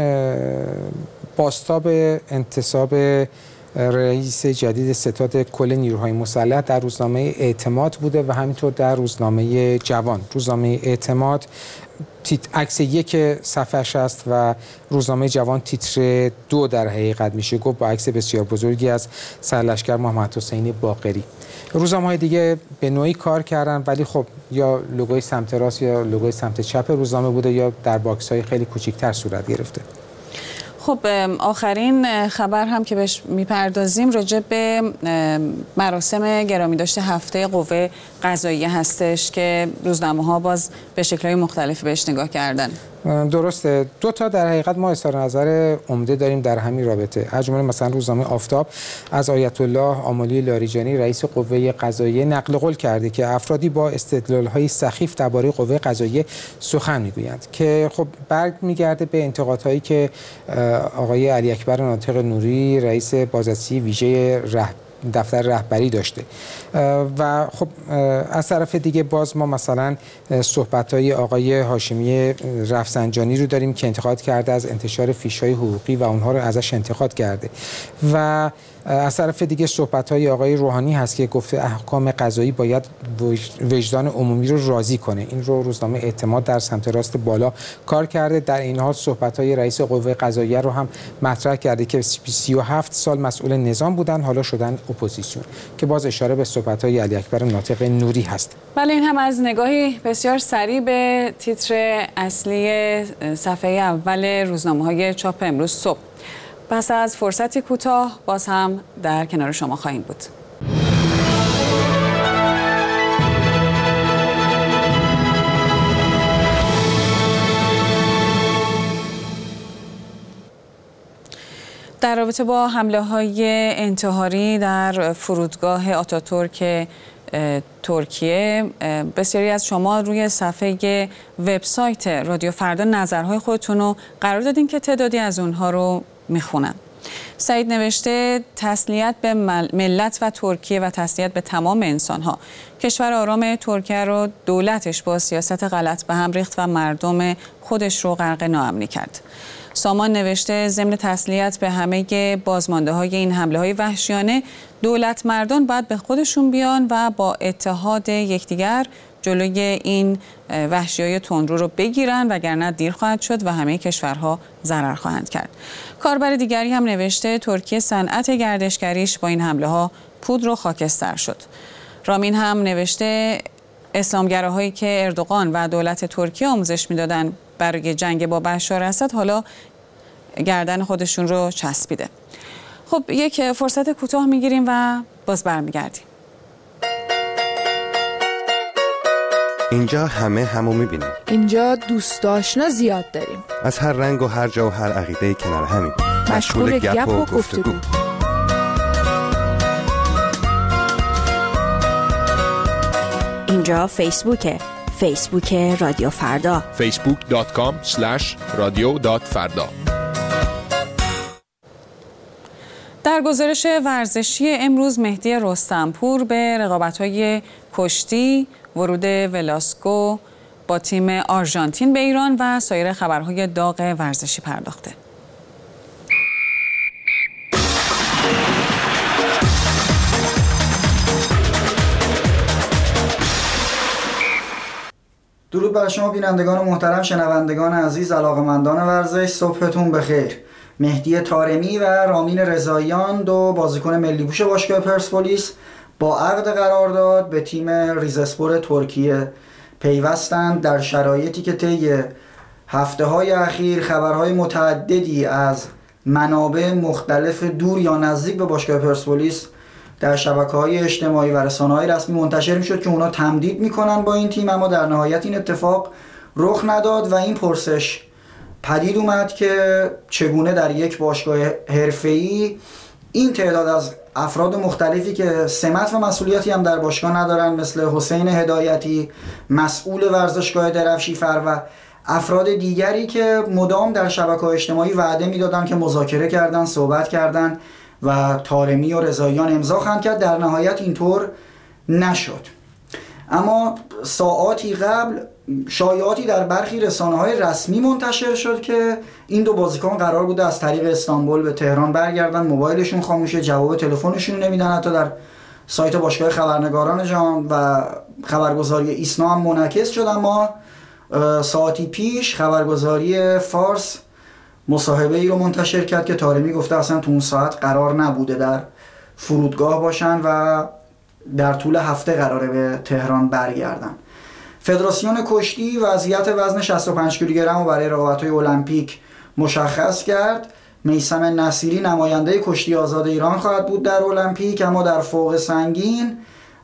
بازتاب انتصاب رئیس جدید ستاد کل نیروهای مسلح در روزنامه اعتماد بوده و همینطور در روزنامه جوان. روزنامه اعتماد عکس 1 صفحه‌اش است و روزنامه جوان تیتر 2 در حقیقت میشه گفت با عکس بسیار بزرگی از سرلشکر محمد حسین باقری. روزنامه‌های دیگه به نوعی کار کردن ولی خب یا لوگوی سمت راست یا لوگوی سمت چپ روزنامه بوده یا در باکس‌های خیلی کوچیک‌تر صورت گرفته. خب آخرین خبر هم که بهش میپردازیم راجع به مراسم گرامی داشته هفته قوه قضاییه هستش که روزنامه‌ها باز به شکل‌های مختلفی بهش نگاه کردن. درسته. 2 تا در حقیقت ما اظهار نظر عمده داریم در همین رابطه. از جمله مثلا روزنامه آفتاب از آیت الله آملی لاریجانی رئیس قوه قضاییه نقل قول کرده که افرادی با استدلال‌های سخیف درباره قوه قضاییه سخن میگویند که خب برمیگرده به انتقادهایی که آقای علی اکبر ناطق نوری رئیس بازرسی ویژه دفتر رهبری داشته و خب از طرف دیگه باز ما مثلا صحبت‌های آقای هاشمی رفسنجانی رو داریم که انتقاد کرده از انتشار فیش‌های حقوقی و اونها رو ازش انتقاد کرده و از طرف دیگه صحبت‌های آقای روحانی هست که گفته احکام قضایی باید وجدان عمومی رو راضی کنه. این رو روزنامه اعتماد در سمت راست بالا کار کرده. در این حال صحبت‌های رئیس قوه قضاییه رو هم مطرح کرده که 37 سال مسئول نظام بودن، حالا شدن اپوزیسیون، که باز اشاره به صحبت‌های علی اکبر ناطق نوری هست. بله، این هم از نگاهی بسیار سریع به تیتر اصلی صفحه اول روزنامه‌های چاپ امروز صبح. پس از فرصتی کوتاه باز هم در کنار شما خواهیم بود. در رابطه با حمله‌های انتحاری در فرودگاه آتاتورک ترکیه، بسیاری از شما روی صفحه وبسایت رادیو فردا نظرهای خودتون رو قرار دادین که تعدادی از اونها رو میخونم. سعید نوشته تسلیت به ملت و ترکیه و تسلیت به تمام انسانها. کشور آرام ترکیه رو دولتش با سیاست غلط به هم ریخت و مردم خودش رو غرق ناامنی کرد. سامان نوشته ضمن تسلیت به همه بازمانده های این حمله های وحشیانه، دولت مردان باید به خودشون بیان و با اتحاد یکدیگر جلوی این وحشی‌های تندرو رو بگیرن، وگرنه دیر خواهد شد و همه کشورها ضرر خواهند کرد. کاربر دیگری هم نوشته ترکیه صنعت گردشگریش با این حمله ها پودر و خاکستر شد. رامین هم نوشته اسلامگراهایی که اردوغان و دولت ترکیه آموزش میدادن برای جنگ با بشار اسد حالا گردن خودشون رو چسبیده. خب یک فرصت کوتاه میگیریم و باز برمیگردیم. اینجا همه همو میبینیم. اینجا دوست آشنا زیاد داریم. از هر رنگ و هر جا و هر عقیده کنار همین. مشغول گپ و گفتگو. اینجا فیسبوکه. فیسبوک رادیو فردا. facebook.com/radio.farda. در گزارش ورزشی امروز مهدی رستمپور به رقابت‌های کشتی، ورود ولاسکو با تیم آرژانتین به ایران و سایر خبرهای داغ ورزشی پرداخته. درود بر شما بینندگان محترم، شنوندگان عزیز، علاقه‌مندان ورزش، صبحتون بخیر. مهدی طارمی و رامین رضاییان، دو بازیکن ملی پوش باشگاه پرسپولیس، با عقد قرارداد به تیم ریزاسپور ترکیه پیوستند در شرایطی که طی هفته‌های اخیر خبرهای متعددی از منابع مختلف دور یا نزدیک به باشگاه پرسپولیس در شبکه‌های اجتماعی و رسانه‌های رسمی منتشر می‌شد که اونا تمدید می‌کنن با این تیم، اما در نهایت این اتفاق رخ نداد و این پرسش پدید اومد که چگونه در یک باشگاه حرفه‌ای این تعداد از افراد مختلفی که سمت و مسئولیتی هم در باشگاه ندارن، مثل حسین هدایتی مسئول ورزشگاه درفشیفر و افراد دیگری که مدام در شبکه‌های اجتماعی وعده میدادن که مذاکره کردن، صحبت کردن و طارمی و رضاییان امضا خواهند کرد، در نهایت اینطور نشد. اما ساعاتی قبل شایعاتی در برخی رسانه‌های رسمی منتشر شد که این دو بازیکن قرار بوده از طریق استانبول به تهران برگردن، موبایلشون خاموشه، جواب تلفنشون نمیدن. حتی در سایت باشگاه خبرنگاران جهان و خبرگزاری ایسنا هم منعکس شد. اما ساعتی پیش خبرگزاری فارس مصاحبه ای رو منتشر کرد که طارمی گفته اصلا تو اون ساعت قرار نبوده در فرودگاه باشن و در طول هفته قراره به تهران برگردن. فدراسیون کشتی وضعیت وزن 65 کیلوگرم رو برای رقابت‌های المپیک مشخص کرد. میثم نصیری نماینده کشتی آزاد ایران خواهد بود در المپیک، اما در فوق سنگین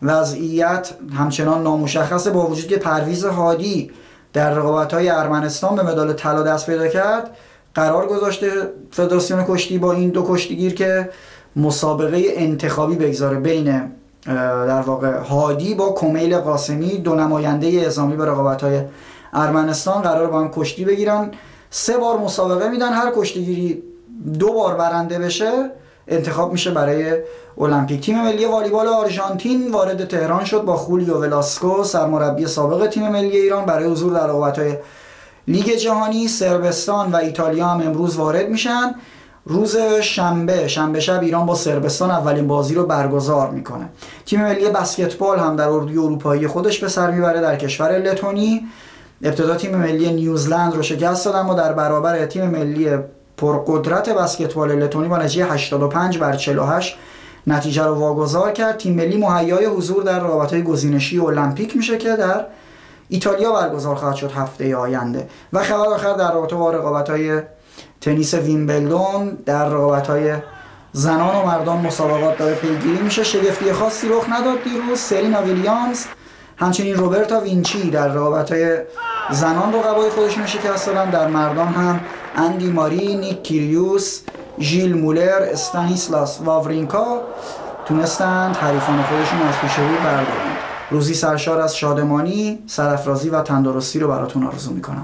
وضعیت همچنان نامشخصه، با وجود که پرویز هادی در رقابت‌های ارمنستان به مدال طلا دست پیدا کرد. قرار گذاشته فدراسیون کشتی با این دو کشتیگیر که مسابقه انتخابی بگذاره بین در واقع هادی با کمیل قاسمی، دو نماینده اعزامی به رقابت‌های ارمنستان، قرار با هم کشتی بگیرن. 3 بار مسابقه میدن، هر کشتیگیری 2 بار برنده بشه انتخاب میشه برای المپیک. تیم ملی والیبال آرژانتین وارد تهران شد با خولیو ولاسکو، سرمربی سابق تیم ملی ایران، برای حضور در رقابت‌های لیگ جهانی. صربستان و ایتالیا هم امروز وارد میشن روز شنبه شب ایران با صربستان اولین بازی رو برگزار میکنه. تیم ملی بسکتبال هم در اردوی اروپایی خودش به سر میبره در کشور لتونی. ابتدا تیم ملی نیوزلند رو شکست داد، اما در برابر تیم ملی پرقدرت بسکتبال لتونی با نتیجه 85-48 نتیجه رو واگذار کرد. تیم ملی مهیای حضور در رقابت‌های گزینشی المپیک میشه که در ایتالیا برگزار خواهد شد هفته آینده. و خبر آخر در رابطه با رقابت‌های تنیس ویمبلدون، در رقابت‌های زنان و مردان مسابقات داره پیگیری میشه. شگفتی خاصی رخ نداد دیروز. سرینا ویلیامز همچنین روبرتا وینچی در رقابت‌های زنان رقبای خودشون شکست دادن. در مردان هم اندی ماری، نیک کیریوس، ژیل مولر، استانیسلاس واورینکا تونستند حریفان خودشون از پیش رو بردارند. روزی سرشار از شادمانی، سرافرازی و تندرستی رو براتون آرزو میکنم.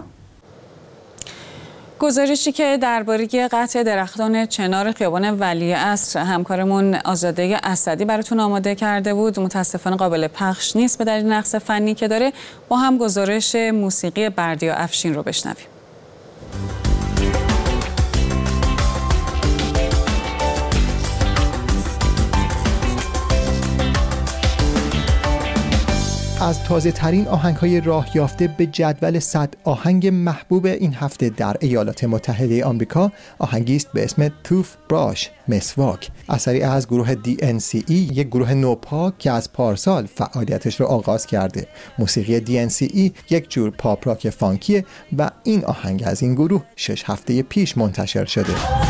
گزارشی که درباره قطع درختان چنار خیابان ولیعصر همکارمون آزاده اسدی براتون آماده کرده بود، متاسفانه قابل پخش نیست به دلیل نقص فنی که داره. با هم گزارش موسیقی بردیا افشین رو بشنویم. از تازه ترین آهنگ های راه یافته به جدول 100 آهنگ محبوب این هفته در ایالات متحده آمریکا، آهنگی است به اسم توف براش، مسواک، اثری از گروه DNCE، یک گروه نوپا که از پارسال فعالیتش رو آغاز کرده. موسیقی DNCE یک جور پاپ راک فانکیه و این آهنگ از این گروه 6 هفته پیش منتشر شده.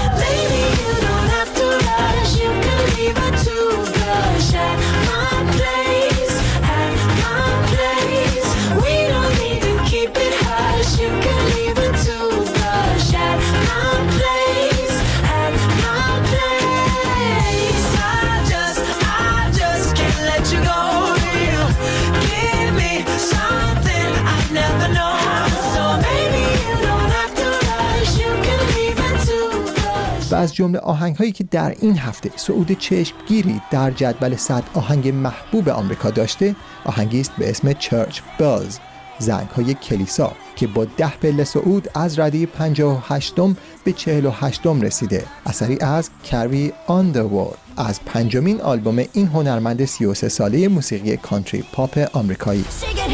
و از جمله آهنگ‌هایی که در این هفته صعود چشمگیری در جدول 100 آهنگ محبوب آمریکا داشته، آهنگی است به اسم چرچ بلز، زنگ‌های کلیسا، که با 10 پله صعود از رده 58م به 48م رسیده. اثری از کری آندروورد از 5مین آلبوم این هنرمند 33 ساله موسیقی کانتری پاپ آمریکایی.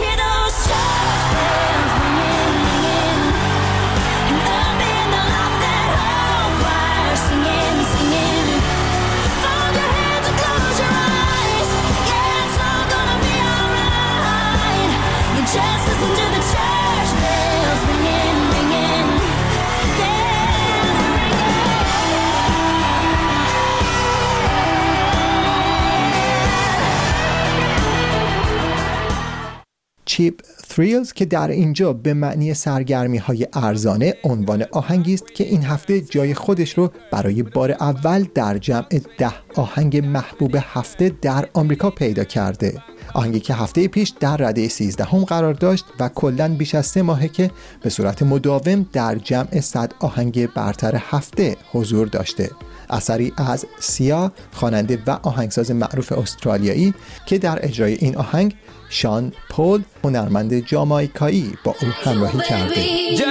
چیپ thrills که در اینجا به معنی سرگرمی های ارزانه عنوان آهنگی است که این هفته جای خودش رو برای بار اول در جمع 10 آهنگ محبوب هفته در آمریکا پیدا کرده. آهنگی که هفته پیش در رده 13 قرار داشت و کلاً بیش از 3 ماهه که به صورت مداوم در جمع 100 آهنگ برتر هفته حضور داشته. اثری از سیا، خواننده و آهنگساز معروف استرالیایی که در اجرای این آهنگ شان پول، هنرمند جامائیکایی، با او همراهی کرده.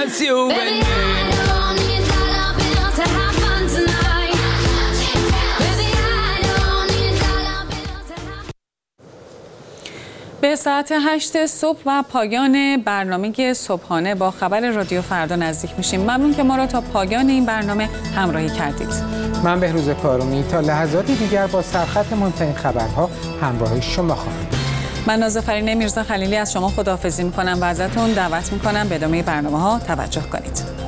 به ساعت 8 صبح و پایان برنامه صبحانه با خبر رادیو فردا نزدیک میشیم. ممنون که ما را تا پایان این برنامه همراهی کردید. من بهروز کارمی تا لحظاتی دیگر با سرخط مهمترین خبرها همراه شما خواهم بود. من نازافرین میرزا خلیلی از شما خداحافظی میکنم و ازتون دعوت میکنم به ادامه برنامه‌ها توجه کنید.